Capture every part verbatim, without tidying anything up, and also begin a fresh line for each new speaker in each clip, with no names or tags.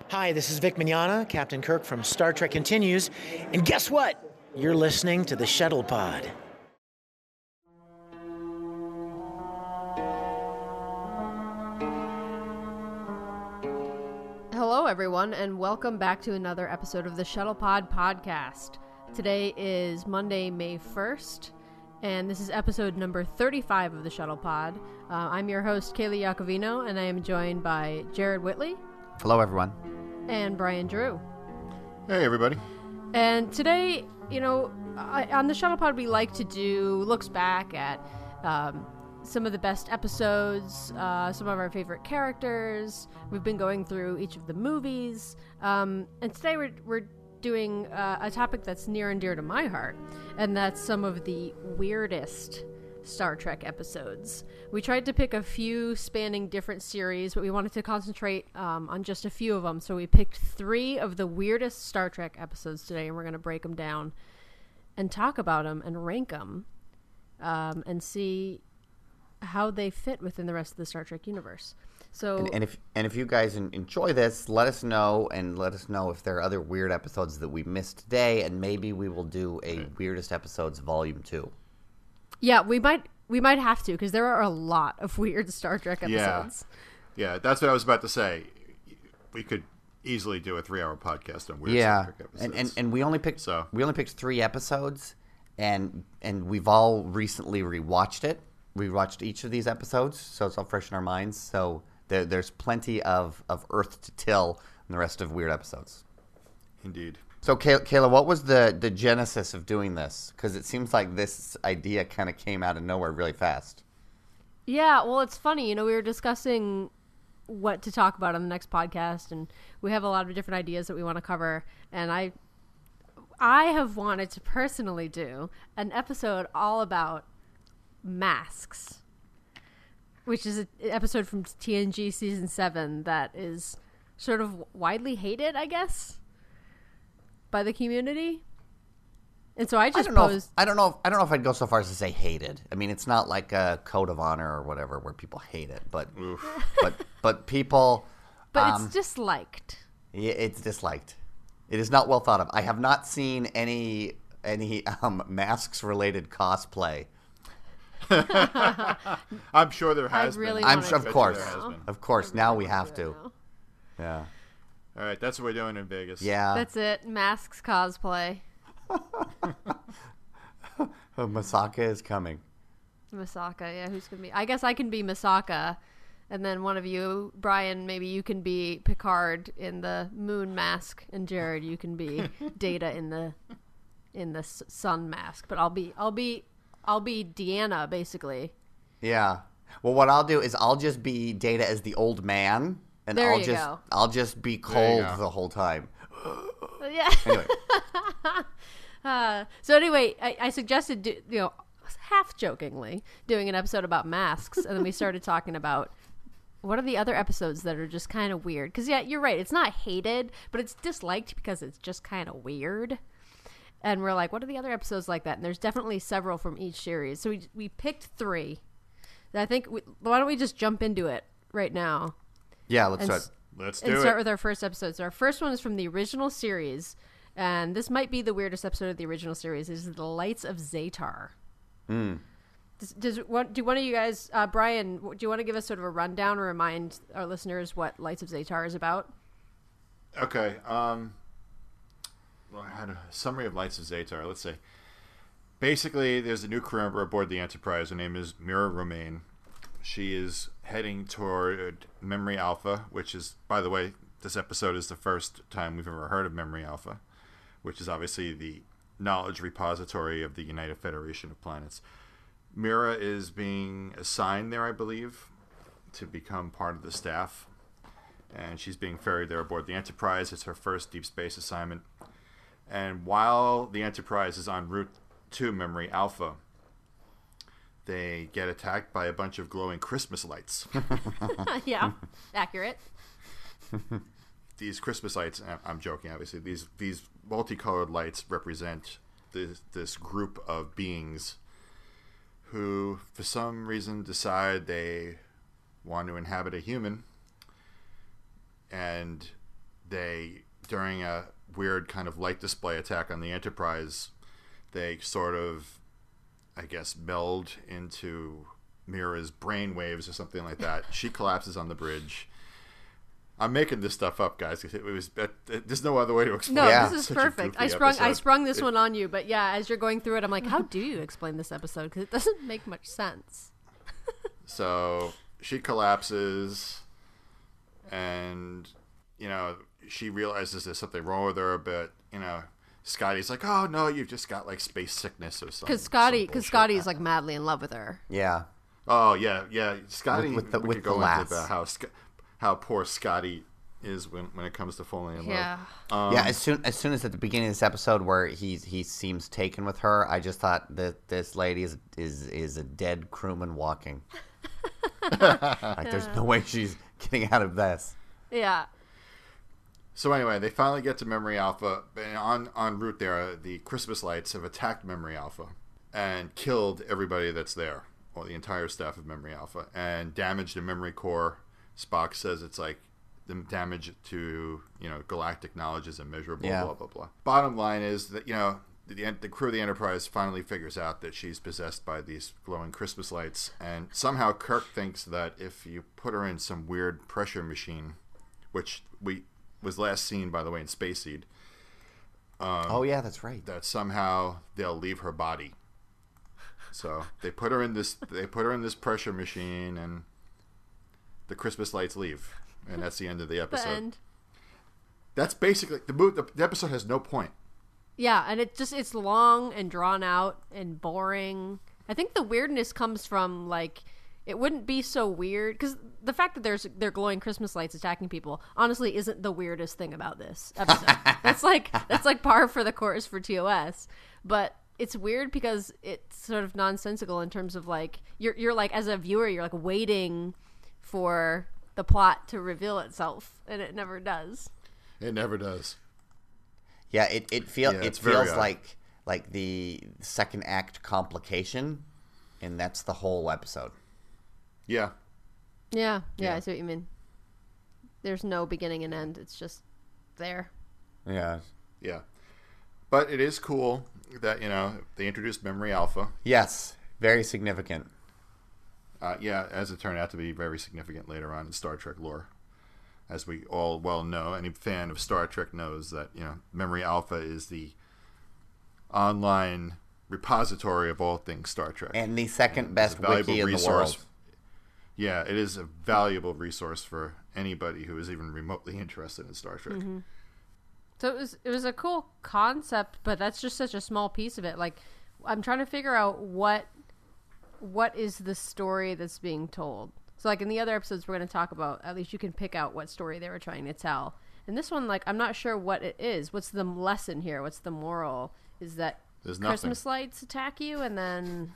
Hi, this is Vic Mignogna, Captain Kirk from Star Trek Continues, and guess what? You're listening to the Shuttle Pod.
Hello, everyone, and welcome back to another episode of the Shuttle Pod podcast. Today is Monday, May first, and this is episode number thirty-five of the Shuttle Pod. Uh, I'm your host, Kaylee Iacovino, and I am joined by Jared Whitley.
Hello, everyone.
And Brian Drew.
Hey, everybody.
And today, you know, I, on the Shuttle Pod, we like to do looks back at um, some of the best episodes, uh, some of our favorite characters. We've been going through each of the movies. Um, and today we're, we're doing uh, a topic that's near and dear to my heart, and that's some of the weirdest Star Trek episodes. We tried to pick a few spanning different series, but we wanted to concentrate um, on just a few of them. So we picked three of the weirdest Star Trek episodes today, and we're going to break them down and talk about them and rank them um, and see how they fit within the rest of the Star Trek universe. So,
and, and if and if you guys enjoy this, let us know, and let us know if there are other weird episodes that we missed today, and maybe we will do a weirdest episodes volume two.
Yeah, we might we might have to, because there are a lot of weird Star Trek episodes.
Yeah, yeah, that's what I was about to say. We could easily do a three-hour podcast on weird
yeah.
Star Trek episodes.
and, and and we only picked
so.
we only picked three episodes, and and we've all recently rewatched it. We watched each of these episodes, so it's all fresh in our minds. So there, there's plenty of, of earth to till in the rest of weird episodes.
Indeed.
So, Kay- Kayla, what was the, the genesis of doing this? Because it seems like this idea kind of came out of nowhere really fast.
Yeah, well, it's funny. You know, we were discussing what to talk about on the next podcast, and we have a lot of different ideas that we want to cover. And I, I have wanted to personally do an episode all about masks, which is an episode from T N G season seven that is sort of widely hated, I guess, by the community. And so I just
I don't know
posed.
If, I don't know. If, I don't know if I'd go so far as to say hated. I mean, it's not like a code of honor or whatever where people hate it, but but but people.
But
um,
it's disliked.
Yeah, it's disliked. It is not well thought of. I have not seen any any um, masks related cosplay.
I'm sure there has
I really
been.
I'm sure, of course,
There
of course. Now we have to. Yeah.
All right, that's what we're doing in Vegas.
Yeah.
That's it. Masks cosplay.
Masaka is coming.
Masaka, yeah, who's gonna be? I guess I can be Masaka, and then one of you, Brian, maybe you can be Picard in the moon mask, and Jared, you can be Data in the in the s- sun mask. But I'll be, I'll be, I'll be Deanna, basically.
Yeah. Well, what I'll do is I'll just be Data as the old man, and
There
I'll
you
just
go.
I'll just be
you
cold
go.
the whole time.
Yeah.
Anyway.
Uh, so anyway, I, I suggested, do, you know, half jokingly, doing an episode about masks, and then we started talking about what are the other episodes that are just kind of weird. Because, yeah, you're right. It's not hated, but it's disliked because it's just kind of weird. And we're like, what are the other episodes like that? And there's definitely several from each series. So we we picked three. And I think, we, why don't we just jump into it right now?
Yeah, let's
And
do
s-
it.
Let's
and
do
start
it.
with our first episode. So our first one is from the original series, and this might be the weirdest episode of the original series. This is The Lights of Zatar.
Mm.
Does, does one, do one of you guys, uh, Brian, do you want to give us sort of a rundown or remind our listeners what Lights of Zatar is about?
Okay. Um, well, I had a summary of Lights of Zatar. Let's see. Basically, there's a new crew member aboard the Enterprise. Her name is Mira Romaine. She is heading toward Memory Alpha, which is, by the way, this episode is the first time we've ever heard of Memory Alpha, which is obviously the knowledge repository of the United Federation of Planets. Mira is being assigned there, I believe, to become part of the staff, and she's being ferried there aboard the Enterprise. It's her first deep space assignment. And while the Enterprise is en route to Memory Alpha, they get attacked by a bunch of glowing Christmas lights.
Yeah, accurate.
These Christmas lights, I'm joking, obviously, these these multicolored lights represent this, this group of beings who, for some reason, decide they want to inhabit a human, and they, during a weird kind of light display attack on the Enterprise, they sort of, I guess, meld into Mira's brain waves or something like that. She collapses on the bridge. I'm making this stuff up, guys. It was it, it, there's no other way to explain.
No,
it.
Yeah.
this is
Such a
perfect.
goofy
I sprung
episode.
I sprung this
It-
one on you, but yeah, as you're going through it, I'm like, how do you explain this episode? Because it doesn't make much sense.
So she collapses, and you know she realizes there's something wrong with her. But you know, Scotty's like, "Oh no, you've just got like space sickness or something."
Because Scotty,
some
because
bullshit.
Scotty's like madly in love with her.
Yeah.
Oh yeah, yeah. Scotty,
With- with the-
we
with
could
the
go
lass.
into the how Sc- how poor Scotty is when when it comes to falling in
Yeah.
love. Um,
Yeah, as soon as soon as at the beginning of this episode where he he seems taken with her, I just thought that this lady is is is a dead crewman walking. Like there's no way she's getting out of this.
Yeah.
So anyway, they finally get to Memory Alpha, and on en route there, the Christmas lights have attacked Memory Alpha and killed everybody that's there, or the entire staff of Memory Alpha, and damaged the memory core. Spock says it's like the damage to you know galactic knowledge is immeasurable.
Yeah.
Blah blah blah. Bottom line is that you know the the crew of the Enterprise finally figures out that she's possessed by these glowing Christmas lights, and somehow Kirk thinks that if you put her in some weird pressure machine, which we was last seen, by the way, in Space Seed,
Oh yeah, that's right.
that somehow they'll leave her body. So they put her in this. They put her in this pressure machine, and the Christmas lights leave, and that's the end of the
The
episode.
end.
That's basically the, mo- the the episode has no point.
Yeah, and it just it's long and drawn out and boring. I think the weirdness comes from like it wouldn't be so weird because the fact that there's they're glowing Christmas lights attacking people honestly isn't the weirdest thing about this episode. that's like that's like par for the course for T O S, but it's weird because it's sort of nonsensical in terms of like you're you're like as a viewer you're like waiting for the plot to reveal itself and it never does.
It never does.
Yeah, it it feels
Yeah,
it
it's very
feels
odd.
like like the second act complication, and that's the whole episode.
Yeah,
Yeah, yeah,
Yeah.
I see what you mean. There's no beginning and end. It's just there.
Yeah.
yeah. But it is cool that you know they introduced Memory Alpha.
Yes, very significant.
Uh, yeah, as it turned out to be very significant later on in Star Trek lore. As we all well know, any fan of Star Trek knows that, you know, Memory Alpha is the online repository of all things Star Trek.
And the second best
It's a valuable
wiki in the
resource.
world.
Yeah, it is a valuable resource for anybody who is even remotely interested in Star Trek.
Mm-hmm. So it was it was a cool concept, but that's just such a small piece of it. Like I'm trying to figure out what what is the story that's being told. So like in the other episodes we're going to talk about, at least you can pick out what story they were trying to tell. And this one, like I'm not sure what it is. What's the lesson here? What's the moral? Is that
There's nothing.
Christmas lights attack you and then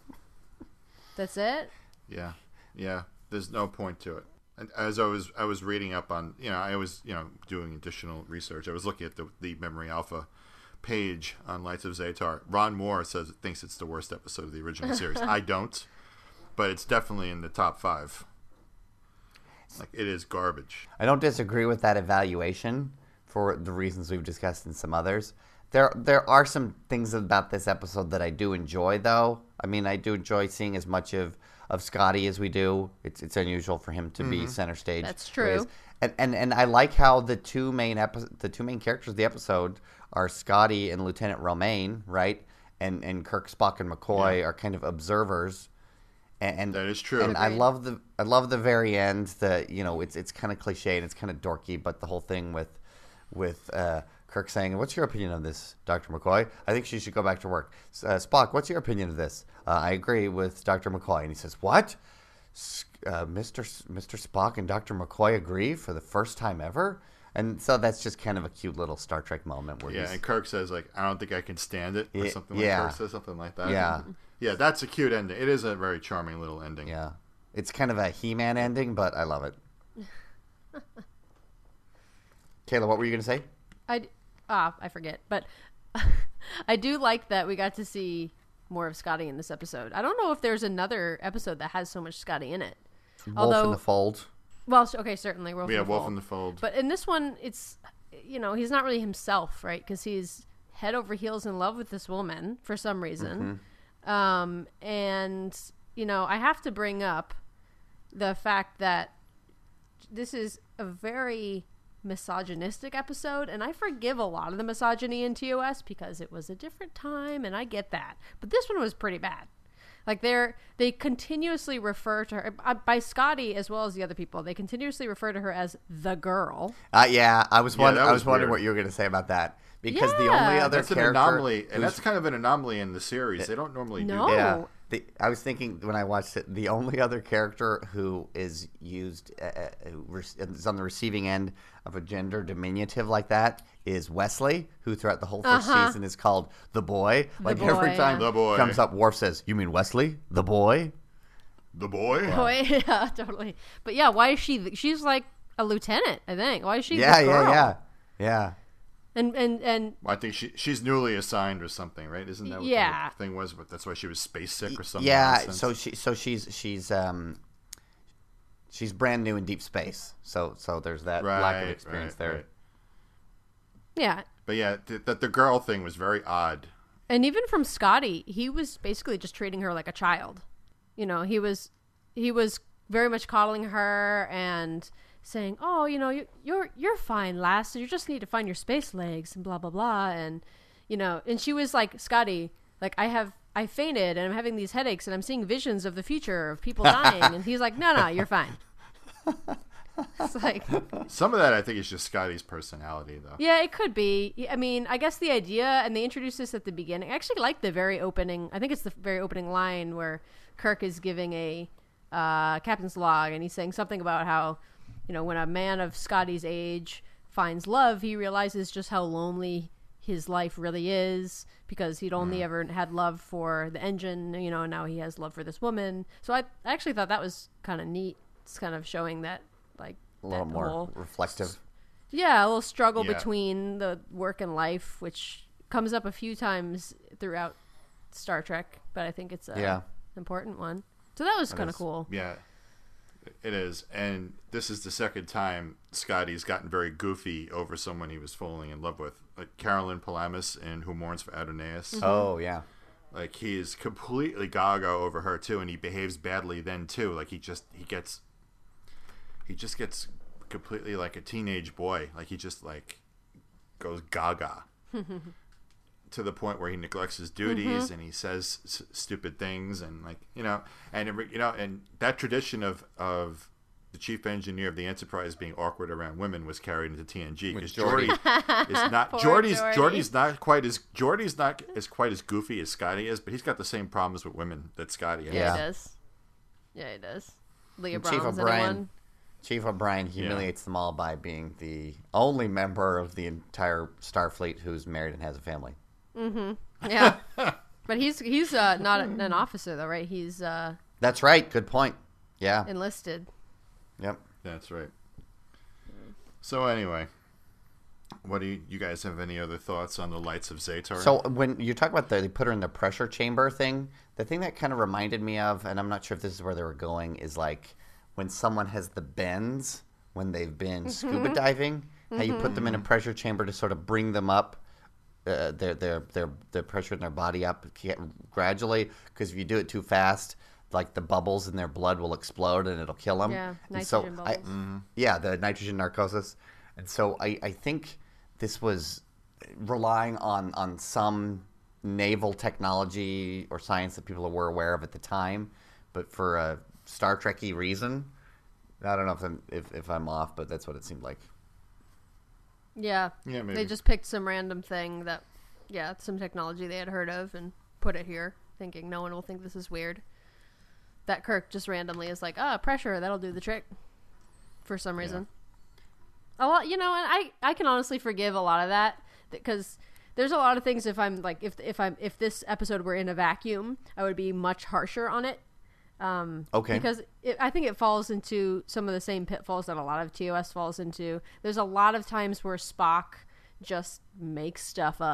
that's it?
Yeah, yeah. There's no point to it. And as I was, I was reading up on, you know, I was, you know, doing additional research. I was looking at the the Memory Alpha page on Lights of Zatar. Ron Moore says thinks it's the worst episode of the original series. I don't, but it's definitely in the top five. Like it is garbage.
I don't disagree with that evaluation for the reasons we've discussed in some others. There there are some things about this episode that I do enjoy, though. I mean, I do enjoy seeing as much of, of Scotty as we do. It's it's unusual for him to be center stage.
That's
the way he
true.
is. And, and and I like how the two main epi- the two main characters of the episode are Scotty and Lieutenant Romaine, right? And and Kirk, Spock, and McCoy
Yeah.
are kind of observers. And, and
That is true.
And I
Agreed.
love the I love the very end. The you know it's it's kind of cliche and it's kind of dorky, but the whole thing with with uh, Kirk saying, "What's your opinion of this, Doctor McCoy? I think she should go back to work." Uh, Spock, what's your opinion of this? Uh, I agree with Doctor McCoy, and he says, "What? S- Uh, Mister S- Mister Spock and Doctor McCoy agree for the first time ever?" And so that's just kind of a cute little Star Trek moment where
Yeah,
he's,
and Kirk says like, "I don't think I can stand it," or
Yeah,
something. Like
yeah.
Kirk says something like that.
Yeah.
yeah. That's a cute ending. It is a very charming little ending.
yeah, it's kind of a He-Man ending, but I love it. Kayla, what were you going to say?
I d- ah, I forget, but I do like that we got to see more of Scotty in this episode. I don't know if there's another episode that has so much Scotty in it.
Wolf
Although
in the Fold.
Well, okay, certainly Wolf
Yeah,
in the
Wolf
Fold.
in the Fold.
But in this one, it's, you know, he's not really himself, right? Because he's head over heels in love with this woman for some reason. Mm-hmm. Um, and, you know, I have to bring up the fact that this is a very misogynistic episode, and I forgive a lot of the misogyny in T O S because it was a different time, and I get that. But this one was pretty bad. Like, they're they continuously refer to her uh, by Scotty as well as the other people. They continuously refer to her as the girl.
Uh, yeah, I was
Yeah,
wondering.
that
I
was
was wondering
weird.
what you were going to say about that because the
Yeah.
only other
That's an
character
anomaly, and
who's-
that's kind of an anomaly in the series. They don't normally
No.
do that.
yeah. The, I was thinking when I watched it, the only other character who is used uh, uh, who is on the receiving end of a gender diminutive like that is Wesley, who throughout the whole 1st
Uh-huh.
season is called the boy. Like
boy,
every time
yeah. The boy.
comes up, Worf says, "You mean Wesley, the boy?"
The boy?
Boy, yeah, totally. But yeah, why is she? She's like a lieutenant, I think. Why is she?
Yeah,
the
yeah,
girl?
yeah, yeah.
And and and
Well, I think she she's newly assigned or something, right? Isn't that what
Yeah.
the thing was? But that's why she was space sick or something.
Yeah,
nonsense.
so she so she's she's um she's brand new in deep space. So so there's that
right,
lack of experience
right,
there.
right.
yeah,
But yeah, th- that the girl thing was very odd.
and even from Scotty, he was basically just treating her like a child. You know, he was he was very much coddling her and saying, "Oh, you know, you, you're you're fine, lass. You just need to find your space legs and blah blah blah." And you know, and she was like, "Scotty, like I have I fainted and I'm having these headaches and I'm seeing visions of the future of people dying." And he's like, "No, no, you're fine." It's like,
Some of that I think is just Scotty's personality, though.
yeah, it could be. I mean, I guess the idea, and they introduced this at the beginning. I actually like the very opening. I think it's the very opening line where Kirk is giving a uh, captain's log, and he's saying something about how, you know, when a man of Scotty's age finds love, he realizes just how lonely his life really is because he'd only ever had love for the engine, you know, and now he has love for this woman. So I, I actually thought that was kind of neat. It's kind of showing that, like,
A little
that
more
whole-
reflective.
yeah, a little struggle
Yeah.
between the work and life, which comes up a few times throughout Star Trek, but I think it's a
Yeah.
important one. So that was kind of
is.
cool.
Yeah, it is. And this is the second time Scotty's gotten very goofy over someone he was falling in love with. Like Carolyn Palamas in Who Mourns for Adonais.
Oh yeah.
Like he is completely gaga over her too, and he behaves badly then too. Like he just he gets he just gets completely like a teenage boy. Like he just like goes gaga to the point where he neglects his duties and he says s- stupid things and like you know and every- you know and that tradition of of the chief engineer of the Enterprise being awkward around women was carried into T N G because Geordi is not
Poor
Geordi's
Geordi.
Geordi's not quite as Geordi's not as quite as goofy as Scotty is, but he's got the same problems with women that Scotty has.
Yeah,
Yeah.
he does. Yeah, he does. Leah
And Chief
Brahms in
O'Brien.
one.
Chief O'Brien humiliates them all by being the only member of the entire Starfleet who's married and has a family.
Yeah, but he's he's uh, not an officer though, right? He's uh,
That's right. Good point. Yeah.
enlisted.
Yep.
That's right. So anyway, what do you, you guys have any other thoughts on the Lights of Zatar?
So when you talk about the, they put her in the pressure chamber thing, the thing that kind of reminded me of, and I'm not sure if this is where they were going, is like when someone has the bends when they've been scuba diving, how you put them in a pressure chamber to sort of bring them up, uh, their their their their pressure in their body up gradually, because if you do it too fast, like the bubbles in their blood will explode and it'll kill them.
Yeah,
And so
nitrogen
I-
bubbles.
yeah, the nitrogen narcosis. And so I, I think this was relying on, on some naval technology or science that people were aware of at the time, but for a Star Trek-y reason. I don't know if I'm, if, if I'm off, but that's what it seemed like.
Yeah,
Yeah, maybe.
they just picked some random thing that, yeah, some technology they had heard of and put it here, thinking no one will think this is weird. That Kirk just randomly is like, ah, pressure, that'll do the trick, for some reason. A lot, you know, and I, I can honestly forgive a lot of that because there's a lot of things. If I'm like, if if I'm if this episode were in a vacuum, I would be much harsher on it. Um,
Okay.
Because it, I think it falls into some of the same pitfalls that a lot of T O S falls into. There's a lot of times where Spock just makes stuff up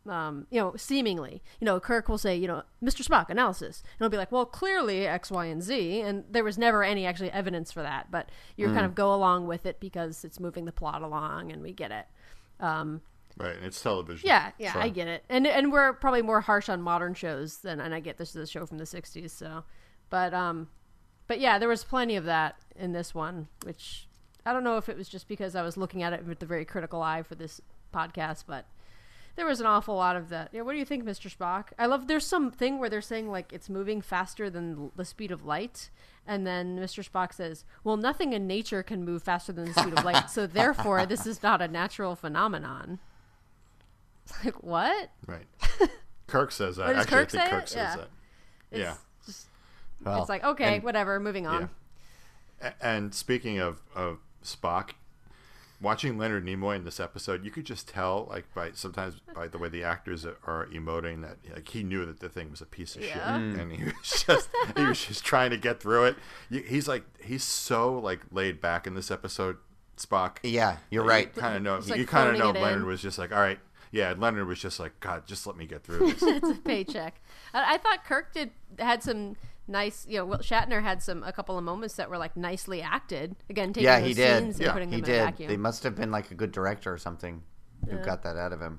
um, you know, seemingly, you know, Kirk will say, you know, Mister Spock analysis, and he'll be like, well, clearly X, Y, and Z, and there was never any actually evidence for that, but you mm. kind of go along with it because it's moving the plot along, and we get it. Um,
right, and it's television.
Yeah, yeah,
sure.
I get it, and and we're probably more harsh on modern shows than, and I get this is a show from the sixties, so, but um, but yeah, there was plenty of that in this one, which I don't know if it was just because I was looking at it with a very critical eye for this podcast, but there was an awful lot of that. Yeah, what do you think, Mister Spock? I love there's some thing where they're saying like it's moving faster than the speed of light, and then Mister Spock says, well, nothing in nature can move faster than the speed of light, so therefore this is not a natural phenomenon. It's like, what?
Right. Kirk says that.
Or does
Actually,
Kirk
I think
say
Kirk
it?
says
Yeah.
that.
It's
yeah.
Just,
Well,
it's like, okay,
and-
whatever, moving on.
Yeah. A- And speaking of, of Spock, watching Leonard Nimoy in this episode, you could just tell, like, by sometimes by the way the actors are, are emoting, that like he knew that the thing was a piece of
Yeah.
shit,
Mm.
and he was just he was just trying to get through it. You- He's like he's so like laid back in this episode, Spock.
Yeah, you're
You
right.
kind of know.
Just, like,
you kind of know
phoning it
Leonard
in.
was just like, all right, yeah. Leonard was just like, God, just let me get through this.
It's a paycheck. I, I thought Kirk did had some nice, you know, Will Shatner had some a couple of moments that were like nicely acted. Again, taking
Yeah,
those
he did.
scenes and
Yeah,
putting
He
them in a
did.
vacuum.
They must have been like a good director or something who
Yeah.
got that out of him.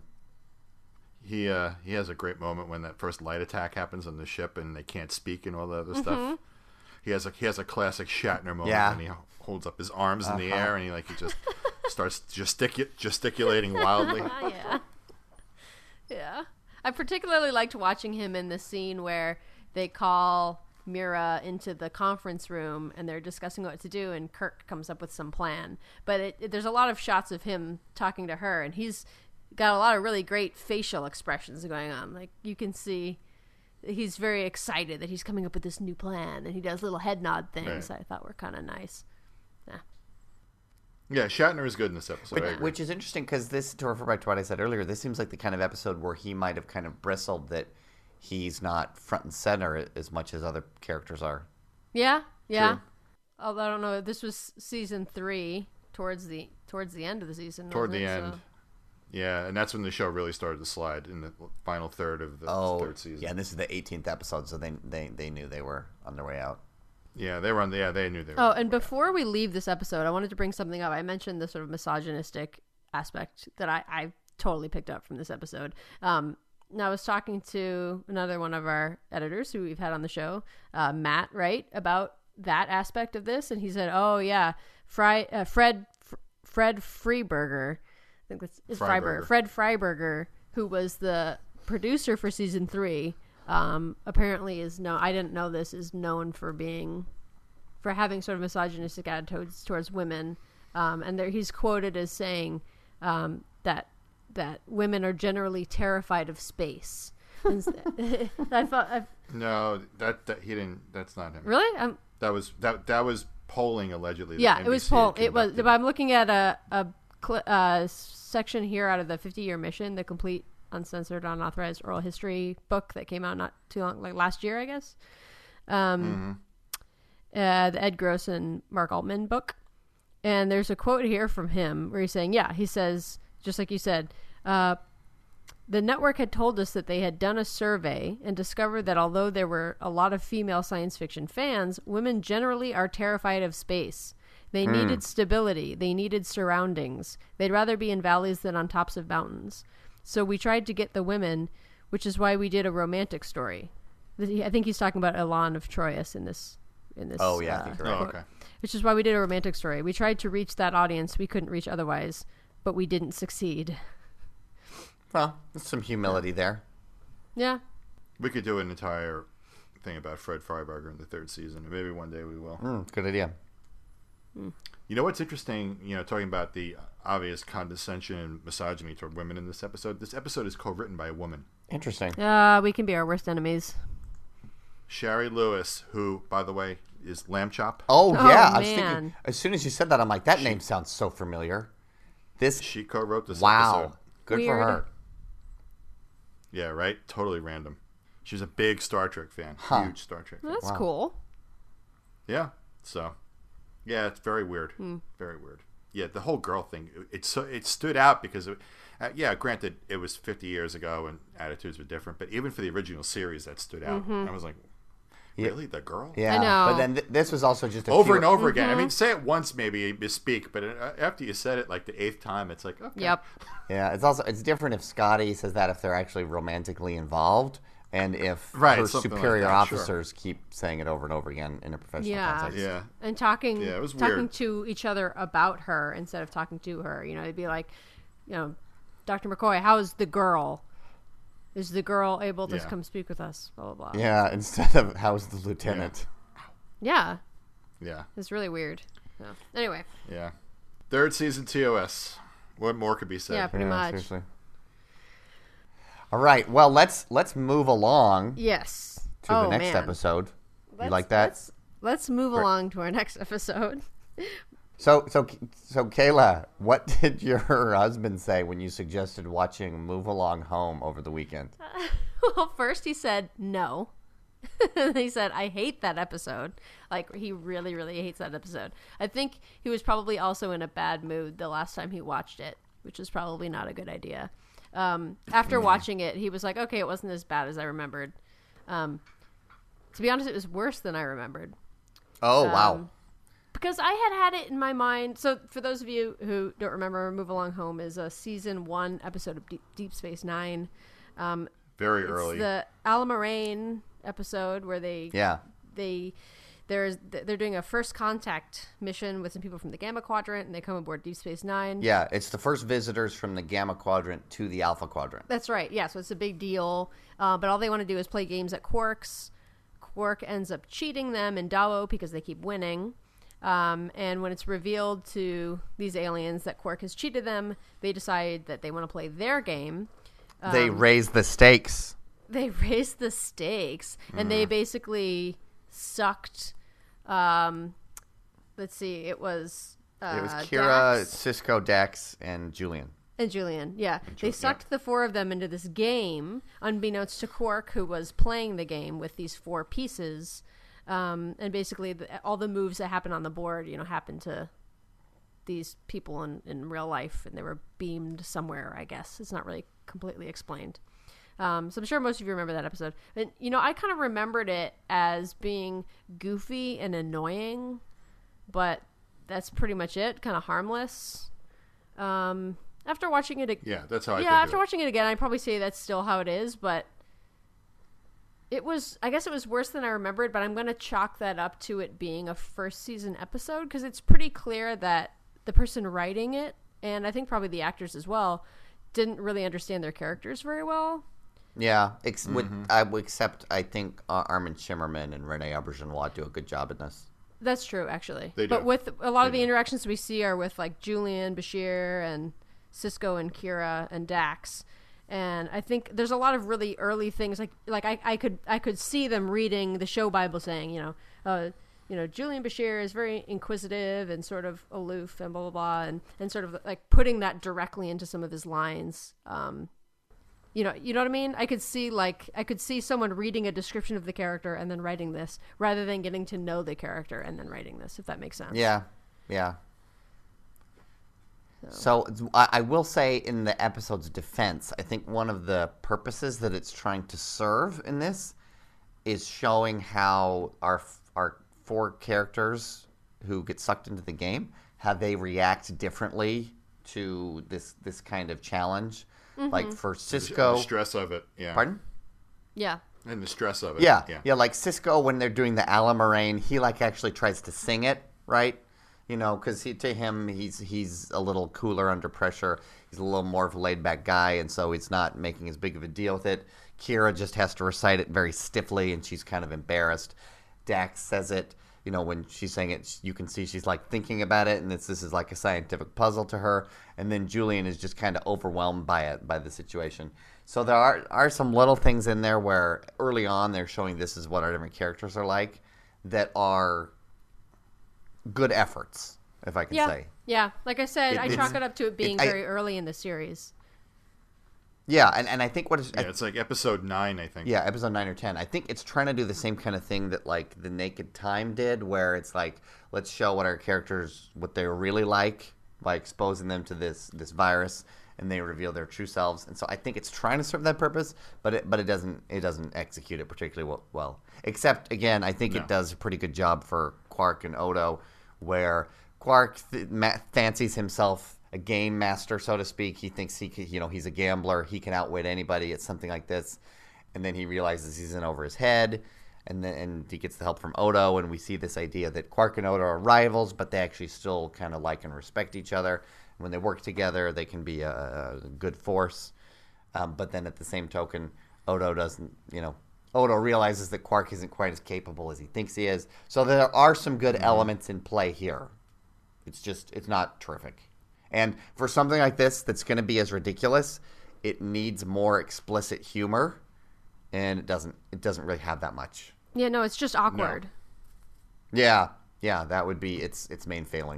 He uh he has a great moment when that first light attack happens on the ship and they can't speak and all the other
Mm-hmm.
stuff. He has a he has a classic Shatner moment
Yeah.
when he holds up his arms in the
Uh-huh.
air and he like he just starts gesticu- gesticulating wildly.
Ah, yeah. Yeah. I particularly liked watching him in the scene where they call Mira into the conference room and they're discussing what to do, and Kirk comes up with some plan. But it, it, there's a lot of shots of him talking to her, and he's got a lot of really great facial expressions going on. Like, you can see he's very excited that he's coming up with this new plan, and he does little head nod things
Right.
I thought were kind of nice. Yeah.
Yeah, Shatner is good in this episode. I
Which,
agree.
which is interesting because this, to refer back to what I said earlier, this seems like the kind of episode where he might have kind of bristled that he's not front and center as much as other characters are.
Yeah, yeah.
True.
Although I don't know, this was season three, towards the towards the end of the season.
Toward
wasn't
the
it?
end.
So-
Yeah, and that's when the show really started to slide in the final third of the
Oh,
third season.
yeah, and this is the eighteenth episode, so they, they, they knew they were on their way out.
Yeah, they were on the yeah, they knew they were.
Oh, and before we leave this episode, I wanted to bring something up. I mentioned the sort of misogynistic aspect that I, I totally picked up from this episode. Um, and I was talking to another one of our editors who we've had on the show, uh, Matt, right, about that aspect of this, and he said, "Oh yeah, Fry, uh, Fred, F- Fred Freiberger, I think that's is Freiberger.
Freiberger.
Fred Freiberger, who was the producer for season three." Um, apparently is known, I didn't know this, is known for being, for having sort of misogynistic attitudes towards women. Um, and there, he's quoted as saying, um, that, that women are generally terrified of space. And I thought, I,
No, that, that he didn't. That's not him.
really? Um,
That was that that was polling allegedly. that
yeah, it was
N B C had
Paul. It was,
conducted.
but I'm looking at a, a cl- uh, section here out of the fifty year mission, the complete uncensored, unauthorized oral history book that came out not too long, like last year, I guess. Um,
Mm-hmm.
uh, the Ed Gross and Mark Altman book. And there's a quote here from him where he's saying, yeah, he says, just like you said, uh, the network had told us that they had done a survey and discovered that although there were a lot of female science fiction fans, women generally are terrified of space. They needed stability. They needed surroundings. They'd rather be in valleys than on tops of mountains. So we tried to get the women, which is why we did a romantic story. I think he's talking about Elan of Troyes in this. In this.
Oh, yeah, I
uh,
think you're
Oh,
right.
quote.
okay.
Which is why we did a romantic story. We tried to reach that audience we couldn't reach otherwise, but we didn't succeed.
Well, there's some humility there.
Yeah.
We could do an entire thing about Fred Freiberger in the third season. Maybe one day we will.
Mm, good idea.
You know what's interesting? You know, talking about the obvious condescension and misogyny toward women in this episode. This episode is co-written by a woman,
Interesting.
Uh, we can be our worst enemies.
Sherry Lewis, who, by the way, is Lamb Chop.
Oh,
Oh,
yeah. I was
man.
thinking, as soon as you said that, I'm like, that name sounds so familiar. This,
She co-wrote this
wow.
episode.
Good
Weird.
for her.
Yeah, right. Totally random. She's a big Star Trek fan.
Huh.
Huge Star Trek fan.
That's
Wow.
cool.
Yeah. So, yeah, it's very weird. Very weird. yeah, the whole girl thing, it, it so it stood out because, it, uh, yeah, granted, it was fifty years ago and attitudes were different, but even for the original series, that stood out.
Mm-hmm.
I was like, really, the girl?
Yeah,
I know.
but then th- this was also just a
Over
few-
and over again. I mean, say it once, maybe you misspeak, but uh, after you said it like the eighth time, it's like, okay.
Yep.
Yeah, it's also it's different if Scotty says that if they're actually romantically involved, and if
Right,
her
something like
superior
that, sure.
officers keep saying it over and over again in a professional
Yeah.
context.
Yeah.
And talking
Yeah, it was
talking
weird.
to each other about her instead of talking to her. You know, they'd be like, you know, Doctor McCoy, how is the girl? Is the girl able to
Yeah.
come speak with us? Blah blah blah.
Yeah, instead of how's the lieutenant?
Yeah,
Yeah.
it's really weird. So, anyway,
Yeah. Third season T O S. What more could be said?
yeah, pretty
Yeah,
much.
seriously. All right, well let's let's move along
Yes.
to
oh,
the next
man.
episode.
Let's,
you like that?
Let's, let's move along to our next episode.
So so so Kayla, what did your husband say when you suggested watching Move Along Home over the weekend?
Well, first he said no. He said, I hate that episode. Like, he really, really hates that episode. I think he was probably also in a bad mood the last time he watched it, which is probably not a good idea. Um, after watching it, he was like, okay, it wasn't as bad as I remembered. Um, to be honest, it was worse than I remembered.
Oh wow.
Um, Because I had had it in my mind. So, for those of you who don't remember, Move Along Home is a season one episode of Deep, Deep Space Nine. Um,
Very
it's
early.
the Alamarain episode where they
Yeah.
they there's they're doing a first contact mission with some people from the Gamma Quadrant, and they come aboard Deep Space Nine.
Yeah, it's the first visitors from the Gamma Quadrant to the Alpha Quadrant.
That's right. Yeah, so it's a big deal. Uh, but all they want to do is play games at Quark's. Quark ends up cheating them in Dawo because they keep winning. Um, and when it's revealed to these aliens that Quark has cheated them, they decide that they want to play their game.
They raise the stakes.
They raised the stakes, and they basically sucked. Um, let's see, it was uh,
It was Kira,
Dax
Cisco, Dax, and Julian.
and Julian. Yeah, they
Ju-
sucked the four of them into this game, unbeknownst to Quark, who was playing the game with these four pieces. Um, and basically, the, all the moves that happen on the board, you know, happen to these people in, in real life, and they were beamed somewhere. I guess it's not really completely explained. Um, so I'm sure most of you remember that episode. And, you know, I kind of remembered it as being goofy and annoying, but that's pretty much it. Kind of harmless. Um, after watching it, ag-
yeah, that's how I
yeah,
think of
after
it.
watching it again, I'd probably say that's still how it is, but it was, I guess it was worse than I remembered, but I'm going to chalk that up to it being a first season episode, because it's pretty clear that the person writing it, and I think probably the actors as well, didn't really understand their characters very well.
Yeah, ex-
Mm-hmm.
with, I would except I think uh, Armin Shimmerman and Rene Auberjonois do a good job in this.
That's true, actually.
They
But
do.
with a lot of
They
the
do.
interactions we see are with like Julian, Bashir, and Cisco and Kira and Dax. And I think there's a lot of really early things like like I, I could I could see them reading the show Bible saying, you know, uh, you know, Julian Bashir is very inquisitive and sort of aloof and blah blah blah, and, and sort of like putting that directly into some of his lines. Um, You know, you know what I mean? I could see like I could see someone reading a description of the character and then writing this, rather than getting to know the character and then writing this, if that makes sense.
Yeah, yeah. So, I, I will say, in the episode's defense, I think one of the purposes that it's trying to serve in this is showing how our our four characters who get sucked into the game, how they react differently to this this kind of challenge. Like for Cisco,
The stress of it. Yeah.
pardon?
Yeah.
And the stress of it.
Yeah,
Yeah.
yeah, like Cisco when they're doing the Alamarain, he like actually tries to sing it, right? You know, because he, to him, he's he's a little cooler under pressure. He's a little more of a laid back guy, and so he's not making as big of a deal with it. Kira just has to recite it very stiffly, and she's kind of embarrassed. Dax says it, you know, when she's saying it, you can see she's like thinking about it, and it's, this is like a scientific puzzle to her. And then Julian is just kind of overwhelmed by it, by the situation. So there are are some little things in there where early on they're showing this is what our different characters are like, that are good efforts, if I can
Yeah.
say.
Yeah. Like I said,
It-
I
it's-
chalk it up to it being
it- I-
very early in the series.
Yeah, and, and I think what is
Yeah, it's like episode nine, I think.
Yeah, episode nine or ten. I think it's trying to do the same kind of thing that like the Naked Time did, where it's like, let's show what our characters, what they're really like by exposing them to this this virus, and they reveal their true selves. And so I think it's trying to serve that purpose, but it but it doesn't it doesn't execute it particularly well. Except again, I think
No.
it does a pretty good job for Quark and Odo, where Quark th- ma- fancies himself a game master, so to speak. He thinks he could, you know, he's a gambler. He can outwit anybody at something like this. And then he realizes he's in over his head. And then and he gets the help from Odo. And we see this idea that Quark and Odo are rivals, but they actually still kind of like and respect each other. When they work together, they can be a, a good force. Um, but then at the same token, Odo doesn't, you know, Odo realizes that Quark isn't quite as capable as he thinks he is. So there are some good mm-hmm. elements in play here. It's just, it's not terrific. And for something like this that's going to be as ridiculous, it needs more explicit humor, and it doesn't. It doesn't really have that much.
Yeah, no, it's just awkward.
No. Yeah, yeah, that would be its its main failing.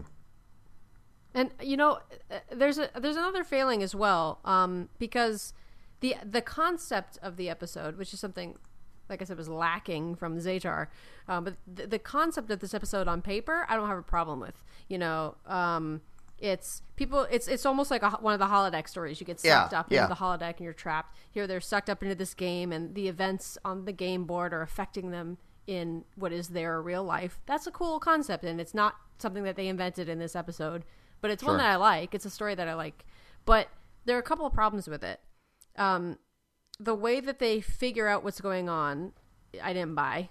And you know, there's a there's another failing as well, um, because the the concept of the episode, which is something, like I said, was lacking from Zetar, um, but the, the concept of this episode on paper, I don't have a problem with. You know. Um, It's people. It's it's almost like a, one of the holodeck stories. You get sucked
yeah,
up
yeah.
into the holodeck and you're trapped. Here they're sucked up into this game, and the events on the game board are affecting them in what is their real life. That's a cool concept, and it's not something that they invented in this episode, but it's
Sure.
one that I like. It's a story that I like, but there are a couple of problems with it. Um, the way that they figure out what's going on, I didn't buy.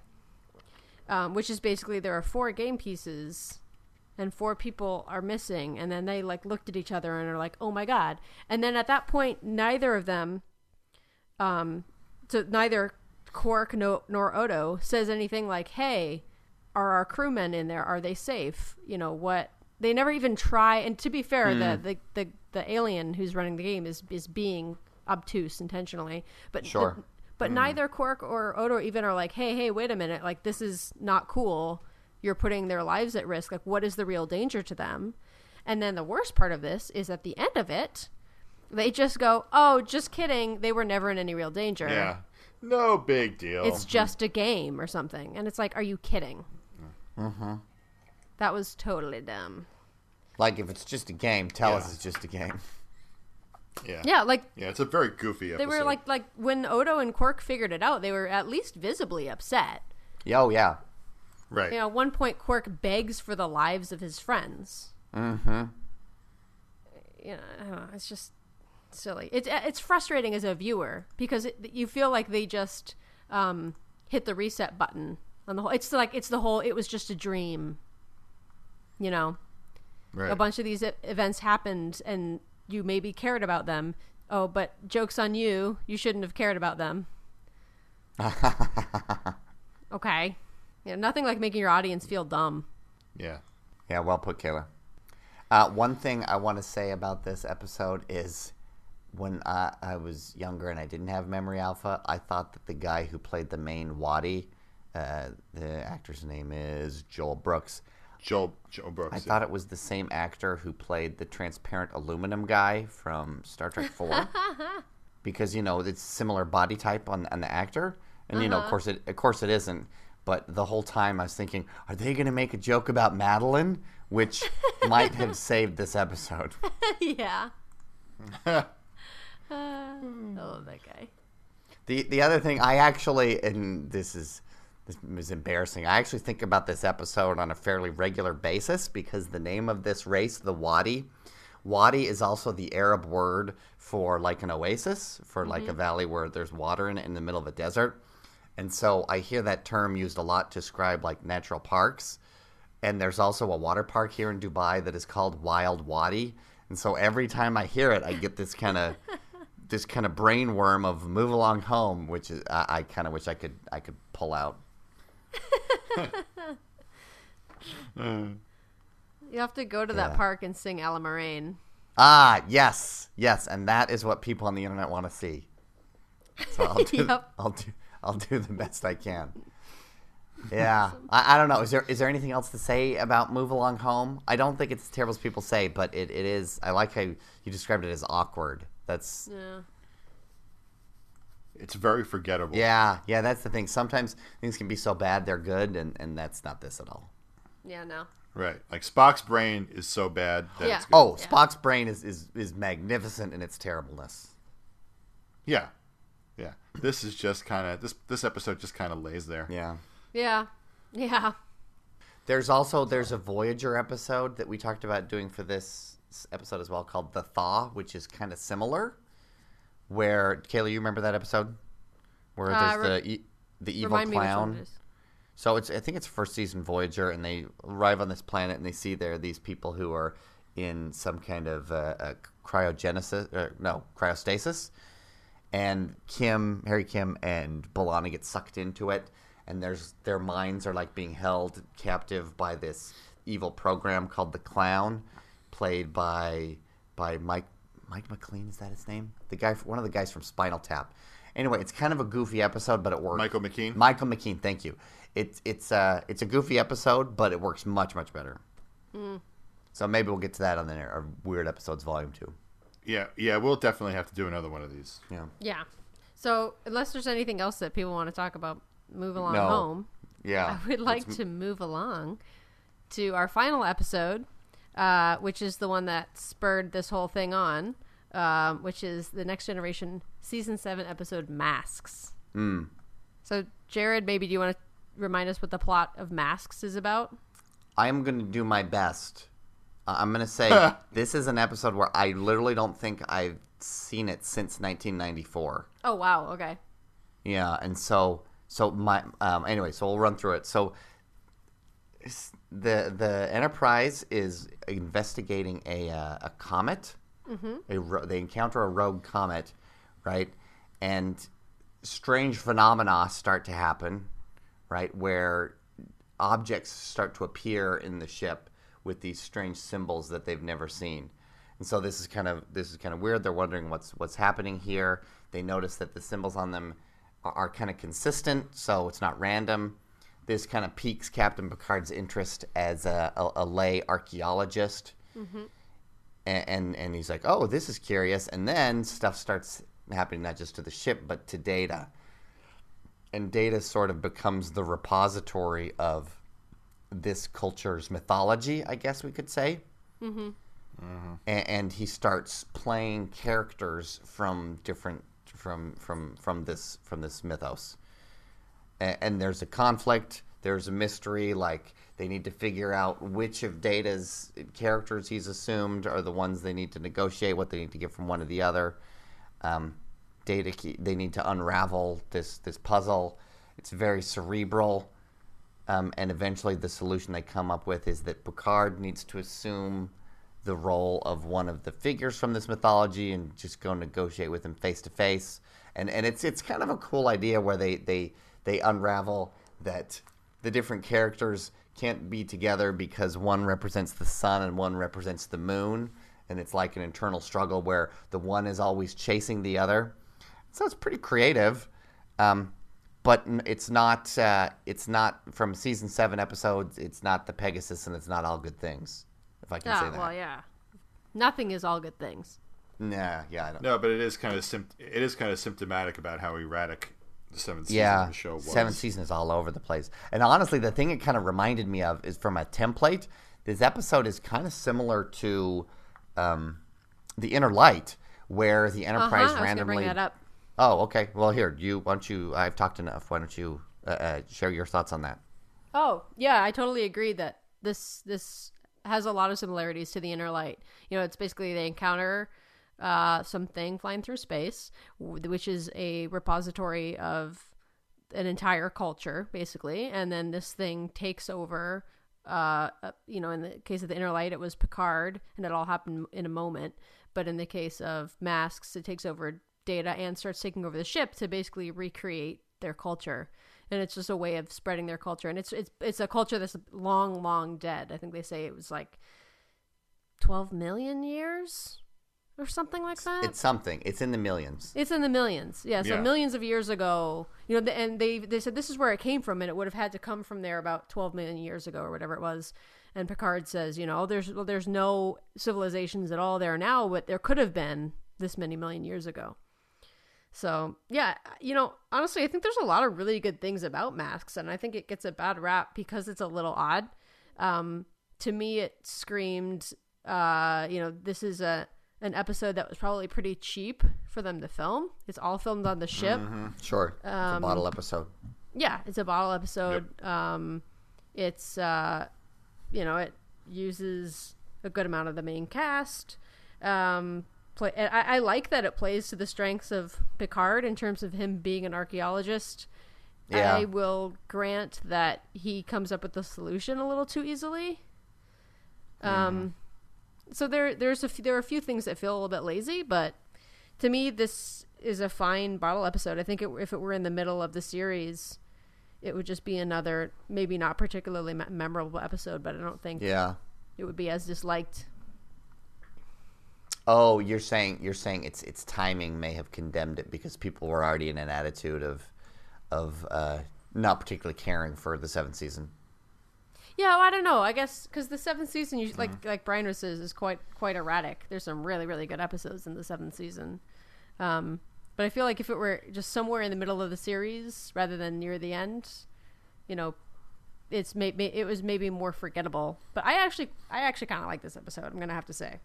Um, which is basically there are four game pieces. And four people are missing, and then they like looked at each other and are like, "Oh my god!" And then at that point, neither of them, um, so neither Quark no, nor Odo says anything like, "Hey, are our crewmen in there? Are they safe?" You know what? They never even try. And to be fair, mm. the, the the the alien who's running the game is is being obtuse intentionally, but
sure.
The, but mm. neither Quark or Odo even are like, "Hey, hey, wait a minute! Like this is not cool. You're putting their lives at risk. Like, what is the real danger to them?" And then the worst part of this is at the end of it, they just go, "Oh, just kidding. They were never in any real danger.
Yeah. No big deal.
It's just a game or something." And it's like, are you kidding?
Mm-hmm.
That was totally dumb.
Like, if it's just a game, tell
Yeah.
us it's just a game.
Yeah.
Yeah, like...
Yeah, it's a very goofy episode.
They were like, like when Odo and Quark figured it out, they were at least visibly upset.
Oh, yeah.
Right.
You know, at one point, Quark begs for the lives of his friends.
Mm-hmm.
You know, I don't know, it's just silly. It's it's frustrating as a viewer because it, you feel like they just um, hit the reset button on the whole. It's like it's the whole. It was just a dream. You know,
Right.
a bunch of these e- events happened, and you maybe cared about them. Oh, but joke's on you. You shouldn't have cared about them. Okay. Yeah, nothing like making your audience feel dumb.
Yeah.
Yeah, well put, Kayla. Uh, one thing I want to say about this episode is when I, I was younger and I didn't have Memory Alpha, I thought that the guy who played the main Waddy, uh, the actor's name is Joel Brooks.
Joel Joel Brooks.
I
yeah.
thought it was the same actor who played the transparent aluminum guy from Star Trek four. Because, you know, it's similar body type on, on the actor. And, you know, of course it of course it isn't. But the whole time I was thinking, are they going to make a joke about Madeline? Which might have saved this episode.
Yeah. uh, I love that guy.
The the other thing, I actually, and this is this is embarrassing, I actually think about this episode on a fairly regular basis because the name of this race, the Wadi, Wadi is also the Arab word for like an oasis, for like mm-hmm. a valley where there's water in it in the middle of a desert. And so I hear that term used a lot to describe like natural parks. And there's also a water park here in Dubai that is called Wild Wadi. And so every time I hear it, I get this kind of this kind of brain worm of "Move Along Home," which is I, I kind of wish I could I could pull out.
You have to go to that
Yeah.
park and sing Alamarain.
Ah, yes, yes, and that is what people on the internet want to see. So I'll do
Yep.
I'll do I'll do the best I can. Yeah, I, I don't know. Is there is there anything else to say about "Move Along Home"? I don't think it's as terrible as people say, but it, it is. I like how you described it as awkward. That's
Yeah.
It's very forgettable.
yeah, yeah. That's the thing. Sometimes things can be so bad they're good, and, and that's not this at all.
Yeah, no.
Right. Like Spock's brain is so bad that
Yeah.
it's good.
Oh,
Yeah.
Spock's brain is, is, is magnificent in its terribleness.
Yeah. Yeah. This is just kind of, this this episode just kind of lays there.
Yeah.
Yeah. Yeah.
There's also, there's a Voyager episode that we talked about doing for this episode as well called The Thaw, which is kind of similar. Where, Kayla, you remember that episode? Where
Uh,
there's
re-
the e- the evil
Remind me which one
clown.
it is.
So it's I think it's first season Voyager, and they arrive on this planet, and they see there are these people who are in some kind of uh, uh, cryogenesis, uh, no, cryostasis, and Kim, Harry Kim, and B'Elanna get sucked into it, and there's their minds are like being held captive by this evil program called the Clown, played by by Mike Mike McLean. Is that his name? The guy, one of the guys from Spinal Tap. Anyway, it's kind of a goofy episode, but it works.
Michael McKean?
Michael McKean, thank you. It's it's uh it's a goofy episode, but it works much much better.
Mm.
So maybe we'll get to that on the our Weird Episodes Volume Two.
Yeah. Yeah. We'll definitely have to do another one of these.
Yeah.
Yeah. So unless there's anything else that people want to talk about, move along
No.
home.
Yeah.
I would like
It's-
to move along to our final episode, uh, which is the one that spurred this whole thing on, um, which is the Next Generation Season seven episode Masks.
Mm.
So, Jared, maybe do you want to remind us what the plot of Masks is about?
I'm going to do my best. Uh, I'm going to say this is an episode where I literally don't think I've seen it since nineteen ninety-four.
Oh, wow. Okay.
Yeah, and so so my um, anyway, so we'll run through it. So s- the the Enterprise is investigating a uh, a comet. Mm-hmm. A ro- they encounter a rogue comet, right? And strange phenomena start to happen, right? Where objects start to appear in the ship with these strange symbols that they've never seen. And so this is kind of this is kind of weird. They're wondering what's what's happening here. They notice that the symbols on them are, are kind of consistent, so it's not random. This kind of piques Captain Picard's interest as a, a, a lay archaeologist, mm-hmm. and, and and he's like, "Oh, this is curious." And then stuff starts happening not just to the ship but to Data, and Data sort of becomes the repository of this culture's mythology, I guess we could say.
Mm-hmm.
Mm-hmm. And, and he starts playing characters from different from from from this from this mythos. And, and there's a conflict. There's a mystery. Like they need to figure out which of Data's characters he's assumed are the ones they need to negotiate. What they need to get from one to the other. Um, Data. They need to unravel this this puzzle. It's very cerebral. Um, and eventually, the solution they come up with is that Picard needs to assume the role of one of the figures from this mythology and just go negotiate with him face to face. And and it's it's kind of a cool idea where they, they they unravel that the different characters can't be together because one represents the sun and one represents the moon, and it's like an internal struggle where the one is always chasing the other. So it's pretty creative, um, but it's not uh, it's not from season seven episodes. It's not the Pegasus, and it's not all good things. If I can
Ah,
say that.
well, yeah. Nothing is all good things.
Nah, yeah, I don't.
No, but it is kind of sympt- it is kind of symptomatic about how erratic the seventh season
Yeah,
of the show was.
seventh season is all over the place. And honestly, the thing it kind of reminded me of is from a template. This episode is kind of similar to um, the Inner Light, where the
Uh-huh,
Enterprise
I was going to
randomly.
bring that up.
Oh, okay. Well, here you. Why don't you? I've talked enough. Why don't you uh, uh, share your thoughts on that?
Oh, yeah, I totally agree that this this has a lot of similarities to the Inner Light. You know, it's basically they encounter uh, something flying through space, w- which is a repository of an entire culture, basically, and then this thing takes over. Uh, uh, you know, in the case of the Inner Light, it was Picard, and it all happened in a moment. But in the case of Masks, it takes over Data and starts taking over the ship to basically recreate their culture. And it's just a way of spreading their culture. And it's it's it's a culture that's long, long dead. I think they say it was like twelve million years or something like that.
It's something. It's in the millions.
It's in the millions. Yeah, so
Yeah.
millions of years ago, you know, the, and they they said this is where it came from, and it would have had to come from there about twelve million years ago or whatever it was. And Picard says, you know, there's well, there's no civilizations at all there now, but there could have been this many million years ago. So, yeah, you know, honestly, I think there's a lot of really good things about Masks, and I think it gets a bad rap because it's a little odd. Um, to me, it screamed, uh, you know, this is a an episode that was probably pretty cheap for them to film. It's all filmed on the ship.
Mm-hmm. Sure.
Um,
it's a bottle episode.
Yeah, it's a bottle episode. Yep. Um, it's, uh, you know, it uses a good amount of the main cast. Um, play, I, I like that it plays to the strengths of Picard in terms of him being an archaeologist.
Yeah.
I will grant that he comes up with the solution a little too easily. Um, mm. So there, there's a few, there are a few things that feel a little bit lazy, but to me, this is a fine bottle episode. I think it, if it were in the middle of the series, it would just be another, maybe not particularly me- memorable episode, but I don't think
yeah.
it would be as disliked.
Oh, you're saying you're saying its its timing may have condemned it because people were already in an attitude of of uh, not particularly caring for the seventh season.
Yeah, well, I don't know. I guess because the seventh season, you, like mm-hmm. like Brian was says, is quite quite erratic. There's some really really good episodes in the seventh season, um, but I feel like if it were just somewhere in the middle of the series rather than near the end, you know, it's maybe it was maybe more forgettable. But I actually I actually kind of like this episode. I'm gonna have to say.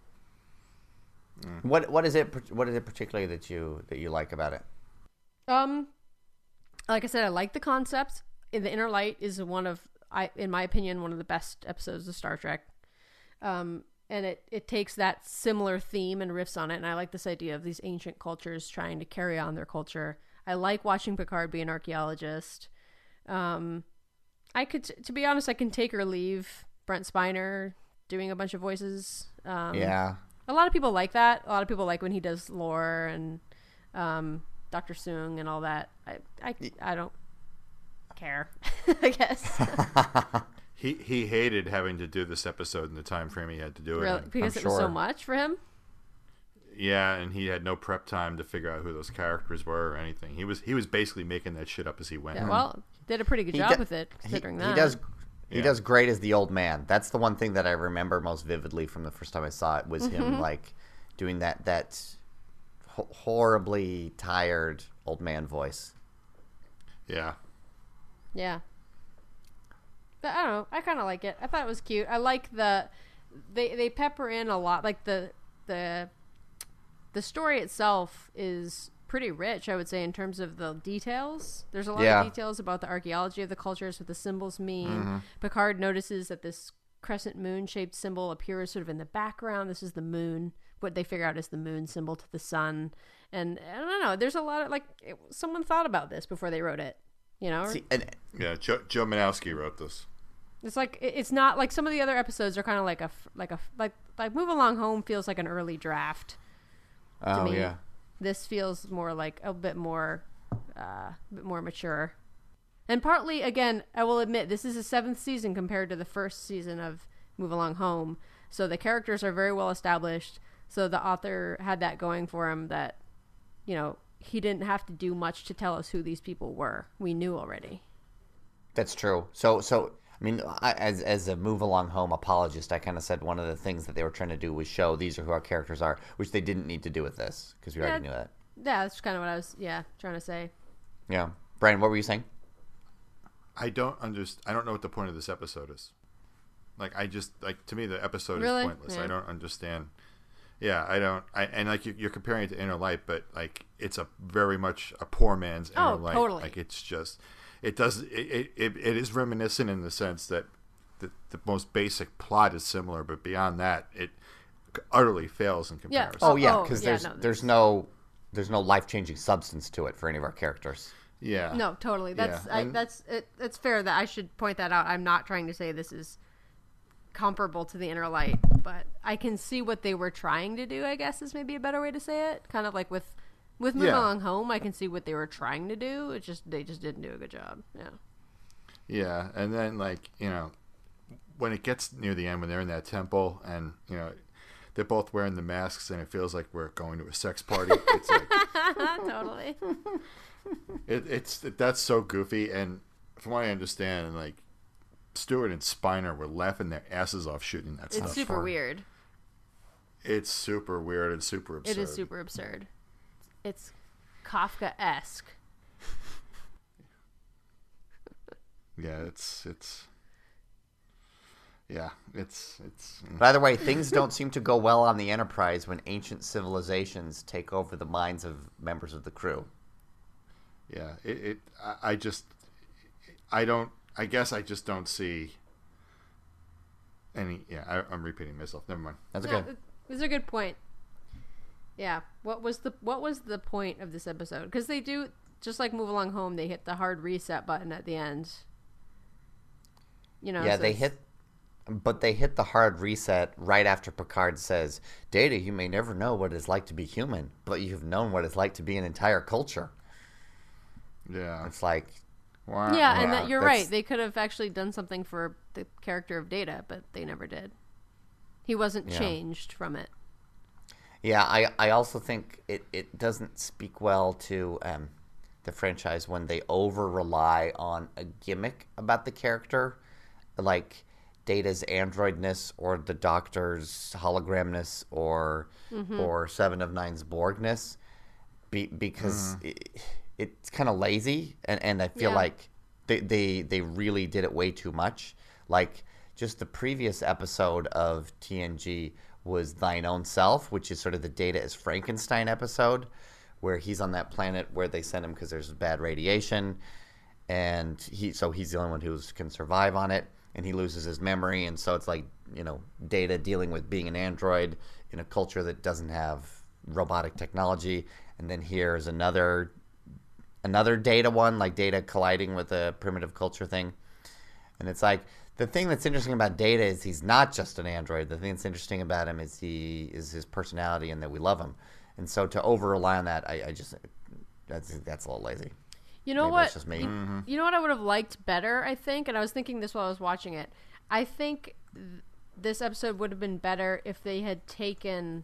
What what is it? What is it particularly that you that you like about it?
Um, like I said, I like the concept. In the Inner Light is one of I, in my opinion, one of the best episodes of Star Trek. Um, and it, it takes that similar theme and riffs on it. And I like this idea of these ancient cultures trying to carry on their culture. I like watching Picard be an archaeologist. Um, I could, to be honest, I can take or leave Brent Spiner doing a bunch of voices. Um,
yeah.
A lot of people like that. A lot of people like when he does lore and um, Doctor Soong and all that. I, I, I don't care, I guess.
he he hated having to do this episode in the time frame he had to do it
really?
in.
Because
I'm
it was
sure.
so much for him.
Yeah, and he had no prep time to figure out who those characters were or anything. He was he was basically making that shit up as he went.
Yeah, well, did a pretty good
He
job
do-
with it considering
he,
that.
He does he
Yeah.
does great as the old man. That's the one thing that I remember most vividly from the first time I saw it was
Mm-hmm.
him like doing that that ho- horribly tired old man voice.
Yeah.
Yeah. But I don't know. I kind of like it. I thought it was cute. I like the they they pepper in a lot. Like the the the story itself is pretty rich, I would say, in terms of the details. There's a lot
Yeah.
of details about the archaeology of the cultures, what the symbols mean.
Mm-hmm.
Picard notices that this crescent moon shaped symbol appears sort of in the background. This is the moon. What they figure out is the moon symbol to the sun. And I don't know. There's a lot of like it, someone thought about this before they wrote it. You know,
See, and,
Yeah, Joe, Joe Manowski wrote this.
it's like it- it's not like some of the other episodes are kind of like a f- like a f- like like Move Along Home feels like an early draft.
oh
me.
yeah.
This feels more like a bit more, uh, a bit more mature. And partly, again, I will admit this is a seventh season compared to the first season of Move Along Home, so the characters are very well established. So the author had that going for him that, you know, he didn't have to do much to tell us who these people were. We knew already.
That's true. So, so I mean, I, as as a Move Along Home apologist, I kind of said one of the things that they were trying to do was show these are who our characters are, which they didn't need to do with this because we already
Yeah.
knew that.
Yeah, that's kind of what I was, yeah, trying to say.
Yeah, Brian, what were you saying?
I don't understand. I don't know what the point of this episode is. Like, I just like to me the episode
Really?
is pointless.
Yeah.
I don't understand. Yeah, I don't. I and like you, you're comparing it to Inner Light, but like it's a very much a poor man's Inner
Oh,
Light.
totally.
Like it's just, it does. It it, it, it is reminiscent in the sense that the, the most basic plot is similar, but beyond that, it utterly fails in comparison.
Oh yeah,
oh,
because
yeah,
there's
no,
there's no there's no life changing substance to it for any of our characters.
Yeah.
No, totally. That's
Yeah,
I,
and-
that's it, it's fair that I should point that out. I'm not trying to say this is comparable to the Inner Light, but I can see what they were trying to do. I guess is maybe a better way to say it. Kind of like with with Move
Yeah.
Along Home, I can see what they were trying to do. It just they just didn't do a good job. Yeah.
Yeah, and then like you know, when it gets near the end, when they're in that temple, and you know, they're both wearing the masks, and it feels like we're going to a sex party. It's like
Totally.
it, it's that's so goofy, and from what I understand, like Stewart and Spiner were laughing their asses off shooting that
It's
stuff.
super
fun.
weird.
It's super weird and super absurd.
It is super absurd. It's Kafka-esque.
Yeah, it's it's. Yeah, it's it's.
By the way, things don't seem to go well on the Enterprise when ancient civilizations take over the minds of members of the crew.
Yeah, it. it I, I just, I don't. I guess I just don't see any. Yeah, I, I'm repeating myself. Never mind.
That's
No,
okay.
it's a good point. Yeah. What was the What was the point of this episode? Because they do, just like Move Along Home, they hit the hard reset button at the end. You know.
Yeah,
so
they
it's-
hit, but they hit the hard reset right after Picard says, "Data, you may never know what it's like to be human, but you've known what it's like to be an entire culture."
Yeah.
It's like,
Wow.
Yeah, and
wow,
that you're
that's-
right. They could have actually done something for the character of Data, but they never did. He wasn't
Yeah.
changed from it.
yeah, I, I also think it, it doesn't speak well to um, the franchise when they over rely on a gimmick about the character, like Data's androidness or the Doctor's hologramness or or Seven of Nine's Borgness, be, because it, it's kind of lazy, and, and I feel
Yeah.
like they, they they really did it way too much. Like just the previous episode of T N G was Thine Own Self, which is sort of the Data as Frankenstein episode, where he's on that planet where they sent him because there's bad radiation, and he so he's the only one who can survive on it, and he loses his memory, and so it's like, you know, Data dealing with being an android in a culture that doesn't have robotic technology, and then here's another another Data one, like Data colliding with a primitive culture thing, and it's like, the thing that's interesting about Data is he's not just an android. The thing that's interesting about him is he is his personality and that we love him. And so to over rely on that, I, I just that's that's a little lazy.
You know
Maybe
what?
that's just me.
You, you know what I would have liked better, I think, and I was thinking this while I was watching it. I think th- this episode would have been better if they had taken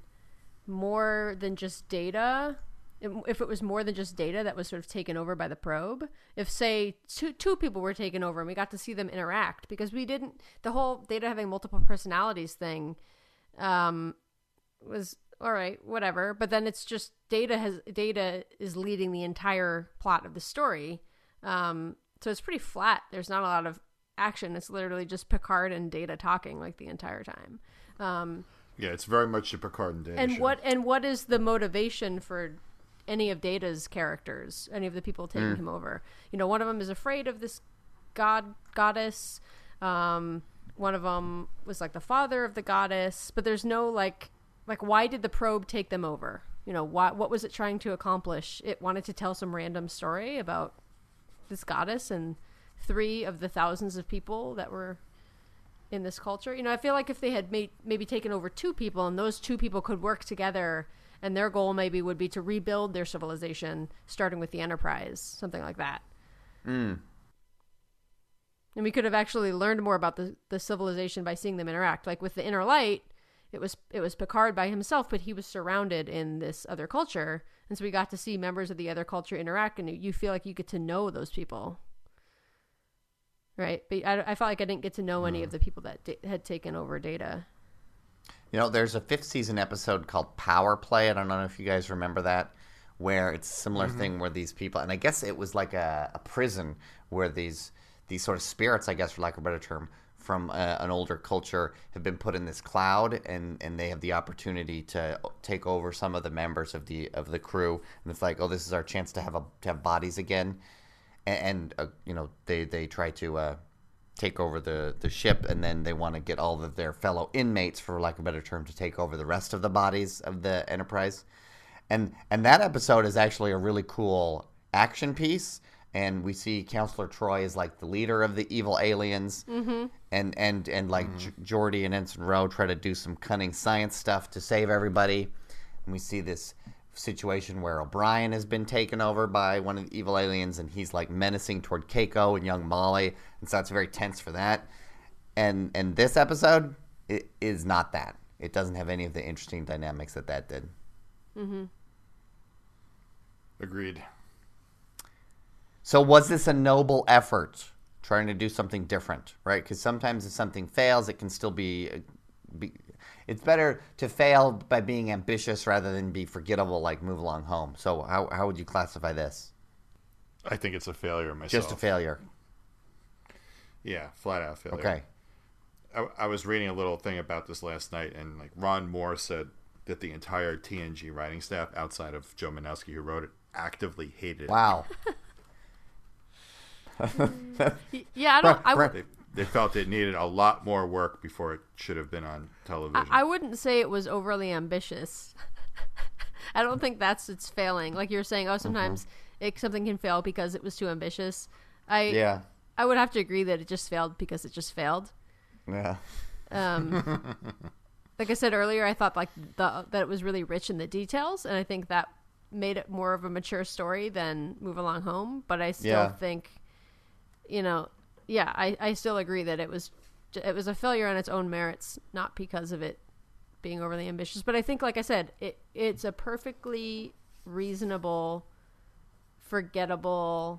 more than just Data. If if it was more than just Data that was sort of taken over by the probe. If, say, two two people were taken over and we got to see them interact, because we didn't, the whole Data having multiple personalities thing um, was all right, whatever. But then it's just Data has Data is leading the entire plot of the story, um, so it's pretty flat. There's not a lot of action. It's literally just Picard and Data talking like the entire time. Um,
Yeah, it's very much a Picard and Data
and
show.
what and what is the motivation for any of Data's characters, any of the people taking him over? You know, one of them is afraid of this god goddess. Um, one of them was like the father of the goddess, but there's no like like why did the probe take them over? You know, why, what was it trying to accomplish? It wanted to tell some random story about this goddess and three of the thousands of people that were in this culture. You know, I feel like if they had made, maybe taken over two people and those two people could work together, and their goal maybe would be to rebuild their civilization, starting with the Enterprise, something like that.
Mm.
And we could have actually learned more about the, the civilization by seeing them interact. Like with the Inner Light, it was it was Picard by himself, but he was surrounded in this other culture, and so we got to see members of the other culture interact, and you feel like you get to know those people, right? But I, I felt like I didn't get to know any of the people that d- had taken over Data.
You know, there's a fifth season episode called Power Play. I don't know if you guys remember that, where it's a similar thing where these people, and I guess it was like a, a prison where these these sort of spirits, I guess for lack of a better term, from a, an older culture have been put in this cloud, and, and they have the opportunity to take over some of the members of the of the crew, and it's like, oh, this is our chance to have a to have bodies again, and, and uh, you know, they they try to uh, take over the, the ship, and then they want to get all of their fellow inmates, for lack of a better term, to take over the rest of the bodies of the Enterprise. And and that episode is actually a really cool action piece, and we see Counselor Troy is like the leader of the evil aliens, mm-hmm. and and and like mm-hmm. J- Geordi and Ensign Rowe try to do some cunning science stuff to save everybody, and we see this situation where O'Brien has been taken over by one of the evil aliens, and he's like menacing toward Keiko and young Molly, and so it's very tense for that. And and this episode, it is not that. It doesn't have any of the interesting dynamics that that did.
Mm-hmm.
Agreed.
So was this a noble effort, trying to do something different, right? Because sometimes if something fails, it can still be, be. It's better to fail by being ambitious rather than be forgettable, like Move Along Home. So how how would you classify this?
I think it's a failure myself.
Just a failure.
Yeah, flat out failure.
Okay.
I, I was reading a little thing about this last night, and like Ron Moore said that the entire T N G writing staff, outside of Joe Manowski, who wrote it, actively hated it.
Wow.
Yeah, I don't. I, w-
They, they felt it needed a lot more work before it should have been on television.
I, I wouldn't say it was overly ambitious. I don't think that's its failing. Like you were saying, oh, sometimes
Mm-hmm.
it, something can fail because it was too ambitious. I
Yeah.
I would have to agree that it just failed because it just failed.
Yeah.
Um, like I said earlier, I thought like the that it was really rich in the details, and I think that made it more of a mature story than Move Along Home. But I still
Yeah.
think, you know, yeah, I, I still agree that it was it was a failure on its own merits, not because of it being overly ambitious. But I think, like I said, it it's a perfectly reasonable, forgettable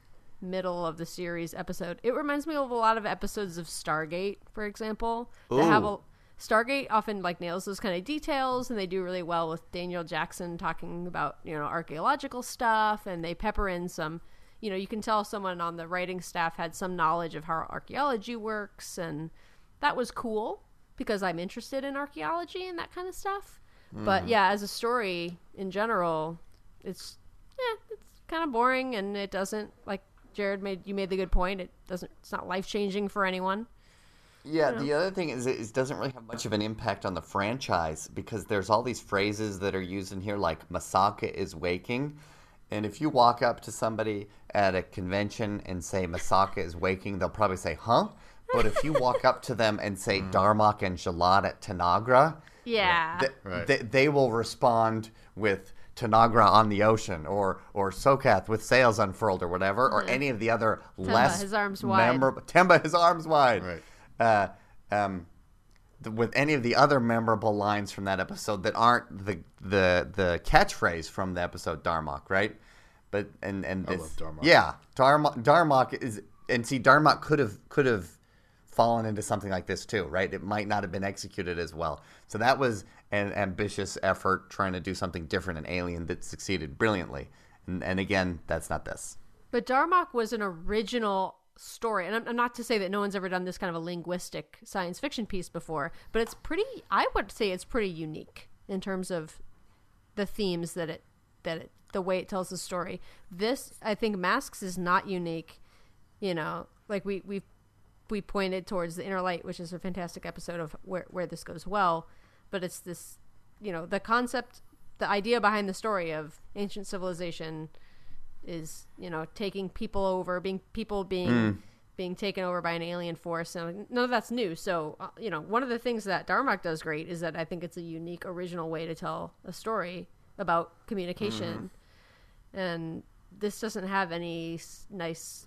middle of the series episode. It reminds me of a lot of episodes of Stargate, for example, that have a
Ooh.
Stargate often like nails those kind of details, and they do really well with Daniel Jackson talking about, you know, archaeological stuff, and they pepper in some, you know, you can tell someone on the writing staff had some knowledge of how archaeology works, and that was cool because I'm interested in archaeology and that kind of stuff. Mm. But yeah, as a story in general, it's yeah, it's kind of boring, and it doesn't, like Jared made you made the good point, it doesn't it's not life-changing for anyone.
Yeah, the other thing is it doesn't really have much of an impact on the franchise because there's all these phrases that are used in here like Masaka is waking. And if you walk up to somebody at a convention and say Masaka is waking, they'll probably say, huh? But if you walk up to them and say Darmok and Jalad at Tanagra,
Yeah.
th-
Right.
they, they will respond with Tanagra on the ocean or or Sokath with sails unfurled or whatever, or any of the other less
his arms wide.
memorable Temba his arms wide.
Right.
Uh, um, the, with any of the other memorable lines from that episode that aren't the the the catchphrase from the episode Darmok, right? But and and
I
this,
love Darmok.
yeah, Darmok Darmok is and see Darmok could have could have fallen into something like this too, right? It might not have been executed as well. So that was an ambitious effort trying to do something different in Alien that succeeded brilliantly. And, and again, that's not this.
But Darmok was an original story, and I'm, I'm not to say that no one's ever done this kind of a linguistic science fiction piece before, but it's pretty, I would say it's pretty unique in terms of the themes that it that it the way it tells the story. This, I think, Masks is not unique. You know, like we we we pointed towards The Inner Light, which is a fantastic episode of where where this goes well, but it's this, you know, the concept, the idea behind the story of ancient civilization is, you know, taking people over, being people being mm. being taken over by an alien force, and none of that's new. So, uh, you know, one of the things that Darmok does great is that I think it's a unique, original way to tell a story about communication, mm. and this doesn't have any s- nice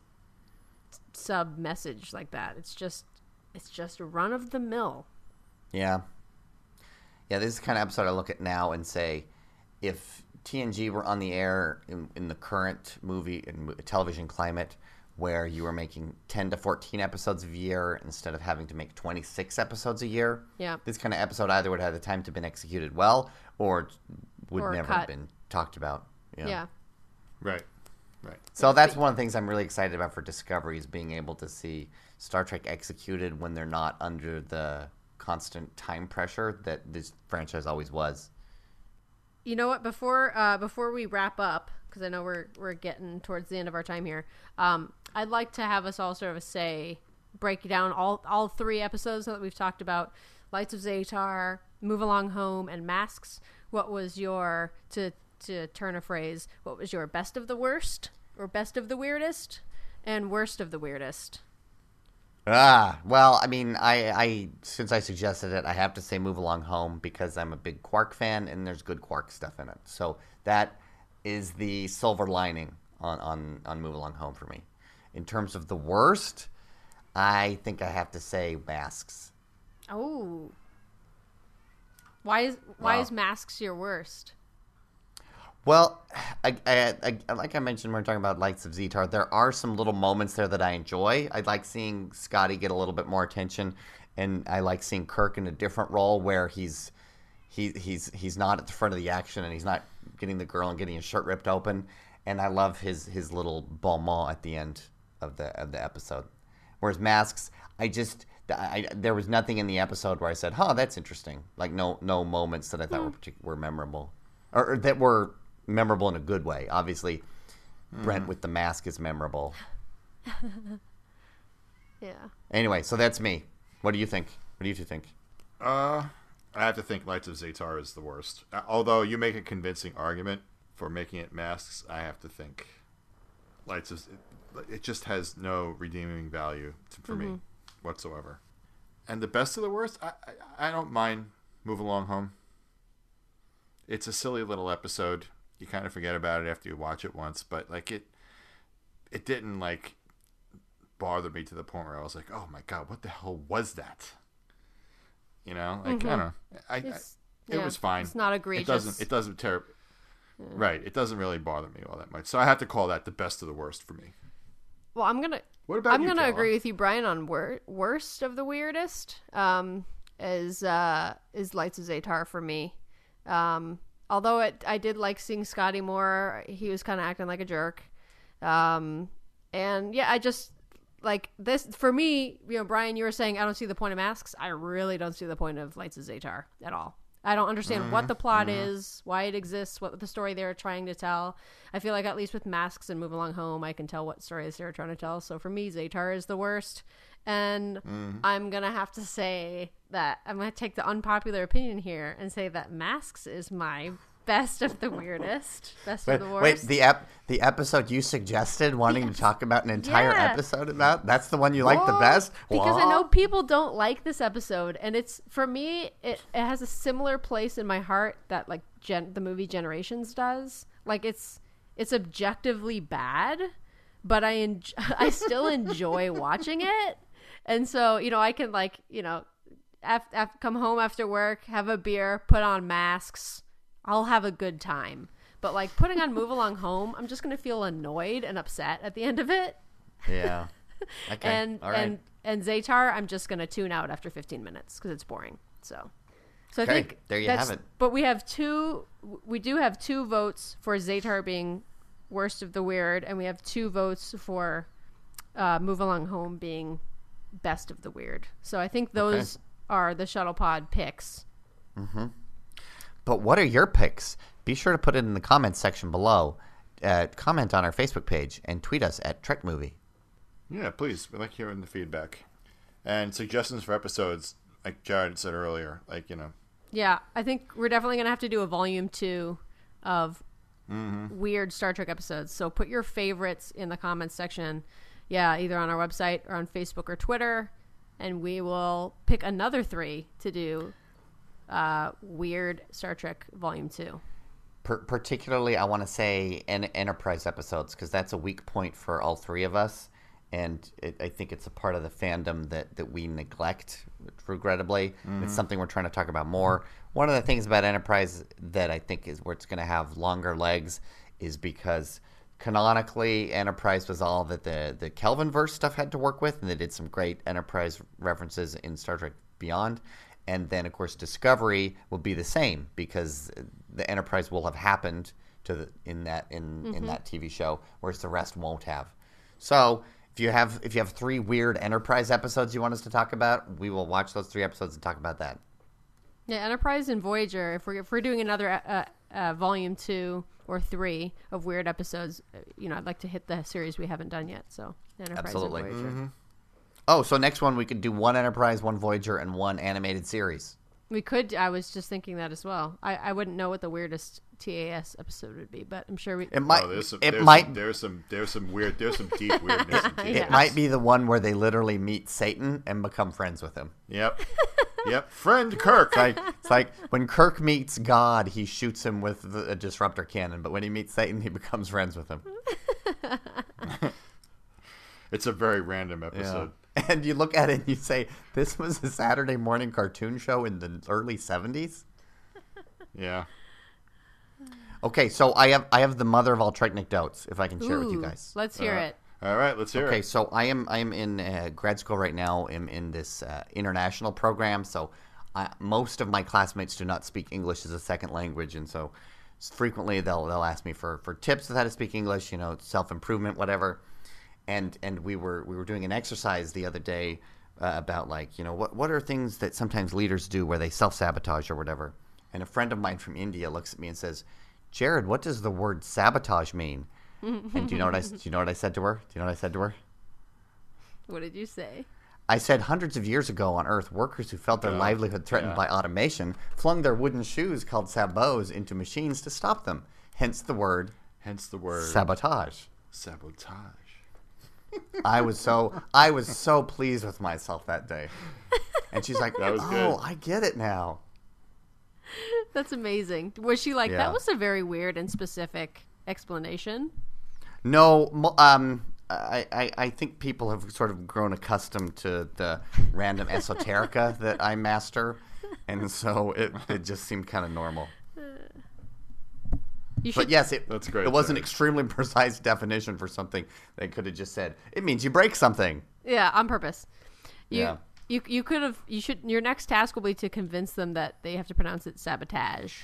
sub message like that. It's just, it's just run of the mill.
Yeah, yeah. This is the kind of episode I look at now and say, if T N G were on the air in, in the current movie and television climate where you were making ten to fourteen episodes a year instead of having to make twenty-six episodes a year,
yeah,
this kind of episode either would have the time to have been executed well or would
or
never
cut.
have been talked about. You know?
Yeah.
Right. Right.
So that's one of the things I'm really excited about for Discovery is being able to see Star Trek executed when they're not under the constant time pressure that this franchise always was.
You know what? Before uh, before we wrap up, because I know we're we're getting towards the end of our time here, um, I'd like to have us all sort of a say, break down all all three episodes that we've talked about: Lights of Zatar, Move Along Home, and Masks. What was your, to to turn a phrase, what was your best of the worst, or best of the weirdest, and worst of the weirdest?
Ah, well, I mean, I, I since I suggested it, I have to say Move Along Home because I'm a big Quark fan and there's good Quark stuff in it. So that is the silver lining on, on, on Move Along Home for me. In terms of the worst, I think I have to say Masks.
Oh. Why is why
Wow.
is Masks your worst?
Well, I, I, I, like I mentioned when we we're talking about Lights of Zetar, there are some little moments there that I enjoy. I like seeing Scotty get a little bit more attention, and I like seeing Kirk in a different role where he's he, he's he's not at the front of the action and he's not getting the girl and getting his shirt ripped open. And I love his his little bon mot at the end of the of the episode. Whereas Masks, I just I, there was nothing in the episode where I said, "Huh, that's interesting." Like no no moments that I thought
Mm.
were partic- were memorable, or, or that were memorable in a good way. Obviously, mm. Brent with the mask is memorable.
Yeah.
Anyway, so that's me. What do you think? What do you two think?
Uh, I have to think Lights of Zatar is the worst. Uh, although you make a convincing argument for making it masks, I have to think Lights of it, it just has no redeeming value to, for mm-hmm. me whatsoever. And the best of the worst, I, I I don't mind Move Along Home. It's a silly little episode. You kind of forget about it after you watch it once, but like it, it didn't like bother me to the point where I was like, oh my god, what the hell was that? You know, like mm-hmm. I don't know. I, I it
yeah,
was fine.
It's not egregious.
It doesn't. It doesn't tear. Yeah. Right. It doesn't really bother me all that much. So I have to call that the best of the worst for me.
Well, I'm gonna.
What about
I'm
you,
gonna
Kayla?
agree with you, Brian, on wor- worst of the weirdest. Um, is uh is Lights of Zatar for me. Um, although it, I did like seeing Scotty more. He was kind of acting like a jerk. Um, and yeah, I just. Like this for me, you know, Brian, you were saying I don't see the point of masks. I really don't see the point of Lights of Zatar at all. I don't understand mm-hmm. what the plot mm-hmm. is, why it exists, what the story they're trying to tell. I feel like at least with Masks and Move Along Home, I can tell what stories they're trying to tell. So for me, Zatar is the worst. And mm-hmm. I'm going to have to say that I'm going to take the unpopular opinion here and say that Masks is my best of the weirdest, best
wait,
of the worst.
Wait, the ep- the episode you suggested wanting yes. to talk about an entire
yeah.
episode about? That's the one you like the best?
Because
what?
I know people don't like this episode, and it's for me, it, it has a similar place in my heart that like gen- the movie Generations does. Like it's it's objectively bad, but I en- I still enjoy watching it, and so you know I can like you know, af- af- come home after work, have a beer, put on Masks. I'll have a good time. But like putting on Move Along Home, I'm just going to feel annoyed and upset at the end of it.
Yeah. Okay.
and
All right.
and and Zatar, I'm just going to tune out after fifteen minutes because it's boring. So, so
okay.
I think
there you
that's,
have it.
But we have two. We do have two votes for Zatar being worst of the weird, and we have two votes for uh, Move Along Home being best of the weird. So I think those okay. are the Shuttle Pod picks.
Mm-hmm. But what are your picks? Be sure to put it in the comments section below. Uh, comment on our Facebook page and tweet us at Trek Movie.
Yeah, please. We like hearing the feedback. And suggestions for episodes, like Jared said earlier. Like, you know.
Yeah, I think we're definitely going to have to do a volume two of
mm-hmm.
weird Star Trek episodes. So put your favorites in the comments section. Yeah, either on our website or on Facebook or Twitter. And we will pick another three to do uh, weird Star Trek Volume two.
Per- particularly, I want to say en- Enterprise episodes, because that's a weak point for all three of us. And it, I think it's a part of the fandom that, that we neglect, regrettably. Mm-hmm. It's something we're trying to talk about more. One of the things about Enterprise that I think is where it's going to have longer legs is because canonically, Enterprise was all that the, the Kelvinverse stuff had to work with, and they did some great Enterprise references in Star Trek Beyond. And then, of course, Discovery will be the same because the Enterprise will have happened to the, in that in, mm-hmm. in that T V show, whereas the rest won't have. So if you have if you have three weird Enterprise episodes you want us to talk about, we will watch those three episodes and talk about that.
Yeah, Enterprise and Voyager. If we're if we're doing another uh, uh, volume two or three of weird episodes, you know, I'd like to hit the series we haven't done yet. So Enterprise
Absolutely.
and Voyager.
Mm-hmm.
Oh, so next one we could do one Enterprise, one Voyager, and one animated series.
We could. I was just thinking that as well. I, I wouldn't know what the weirdest T A S episode would be, but I'm sure we.
It might.
Oh, there's some,
it
there's
might.
Some, there's some. There's some weird. There's some deep weirdness. In T A S.
It might be the one where they literally meet Satan and become friends with him.
Yep. Yep. Friend Kirk.
Like, it's like when Kirk meets God, he shoots him with the, a disruptor cannon, but when he meets Satan, he becomes friends with him.
It's a very random episode.
Yeah. And you look at it and you say, this was a Saturday morning cartoon show in the early seventies?
Yeah.
Okay, so I have I have the mother of all Trek anecdotes, if I can share
Ooh,
it with you guys.
Let's hear
uh,
it.
All right, let's hear
okay,
it.
Okay, so I am I am in uh, grad school right now. I'm in this uh, international program, so I, most of my classmates do not speak English as a second language, and so frequently they'll they'll ask me for, for tips on how to speak English, you know, self-improvement, whatever. And and we were we were doing an exercise the other day uh, about like you know what what are things that sometimes leaders do where they self sabotage or whatever. And a friend of mine from India looks at me and says, "Jared, what does the word sabotage mean?" And do you know what I do you know what I said to her? Do you know what I said to her?
What did you say?
I said hundreds of years ago on Earth, workers who felt their
Yeah.
livelihood threatened
Yeah.
by automation flung their wooden shoes called sabots into machines to stop them. Hence the word
Hence the word
sabotage.
sabotage.
I was so I was so pleased with myself that day. And she's like,
That was
"Oh,
good.
I get it now."
That's amazing. Was she like,
Yeah.
that was a very weird and specific explanation?
No, mo- um, I, I, I think people have sort of grown accustomed to the random esoterica that I master, and so it, it just seemed kind of normal.
You
But
should,
yes, it,
That's great,
it was an
Jared.
extremely precise definition for something they could have just said. It means you break something.
yeah, on purpose. You,
Yeah.
You you could have you should your next task will be to convince them that they have to pronounce it sabotage.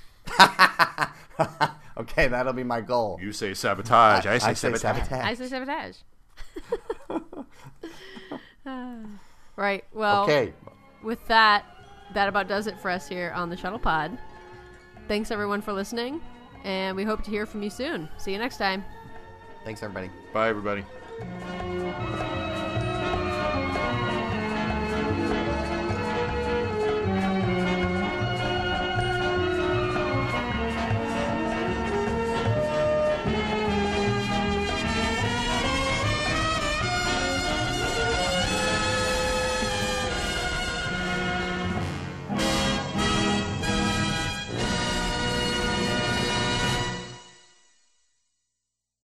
Okay, that'll be my goal.
You say sabotage. I, say
I say
sabotage.
I say sabotage. Right. Well,
Okay.
with that, that about does it for us here on the Shuttle Pod. Thanks everyone for listening, and we hope to hear from you soon. See you next time.
Thanks, everybody.
Bye, everybody.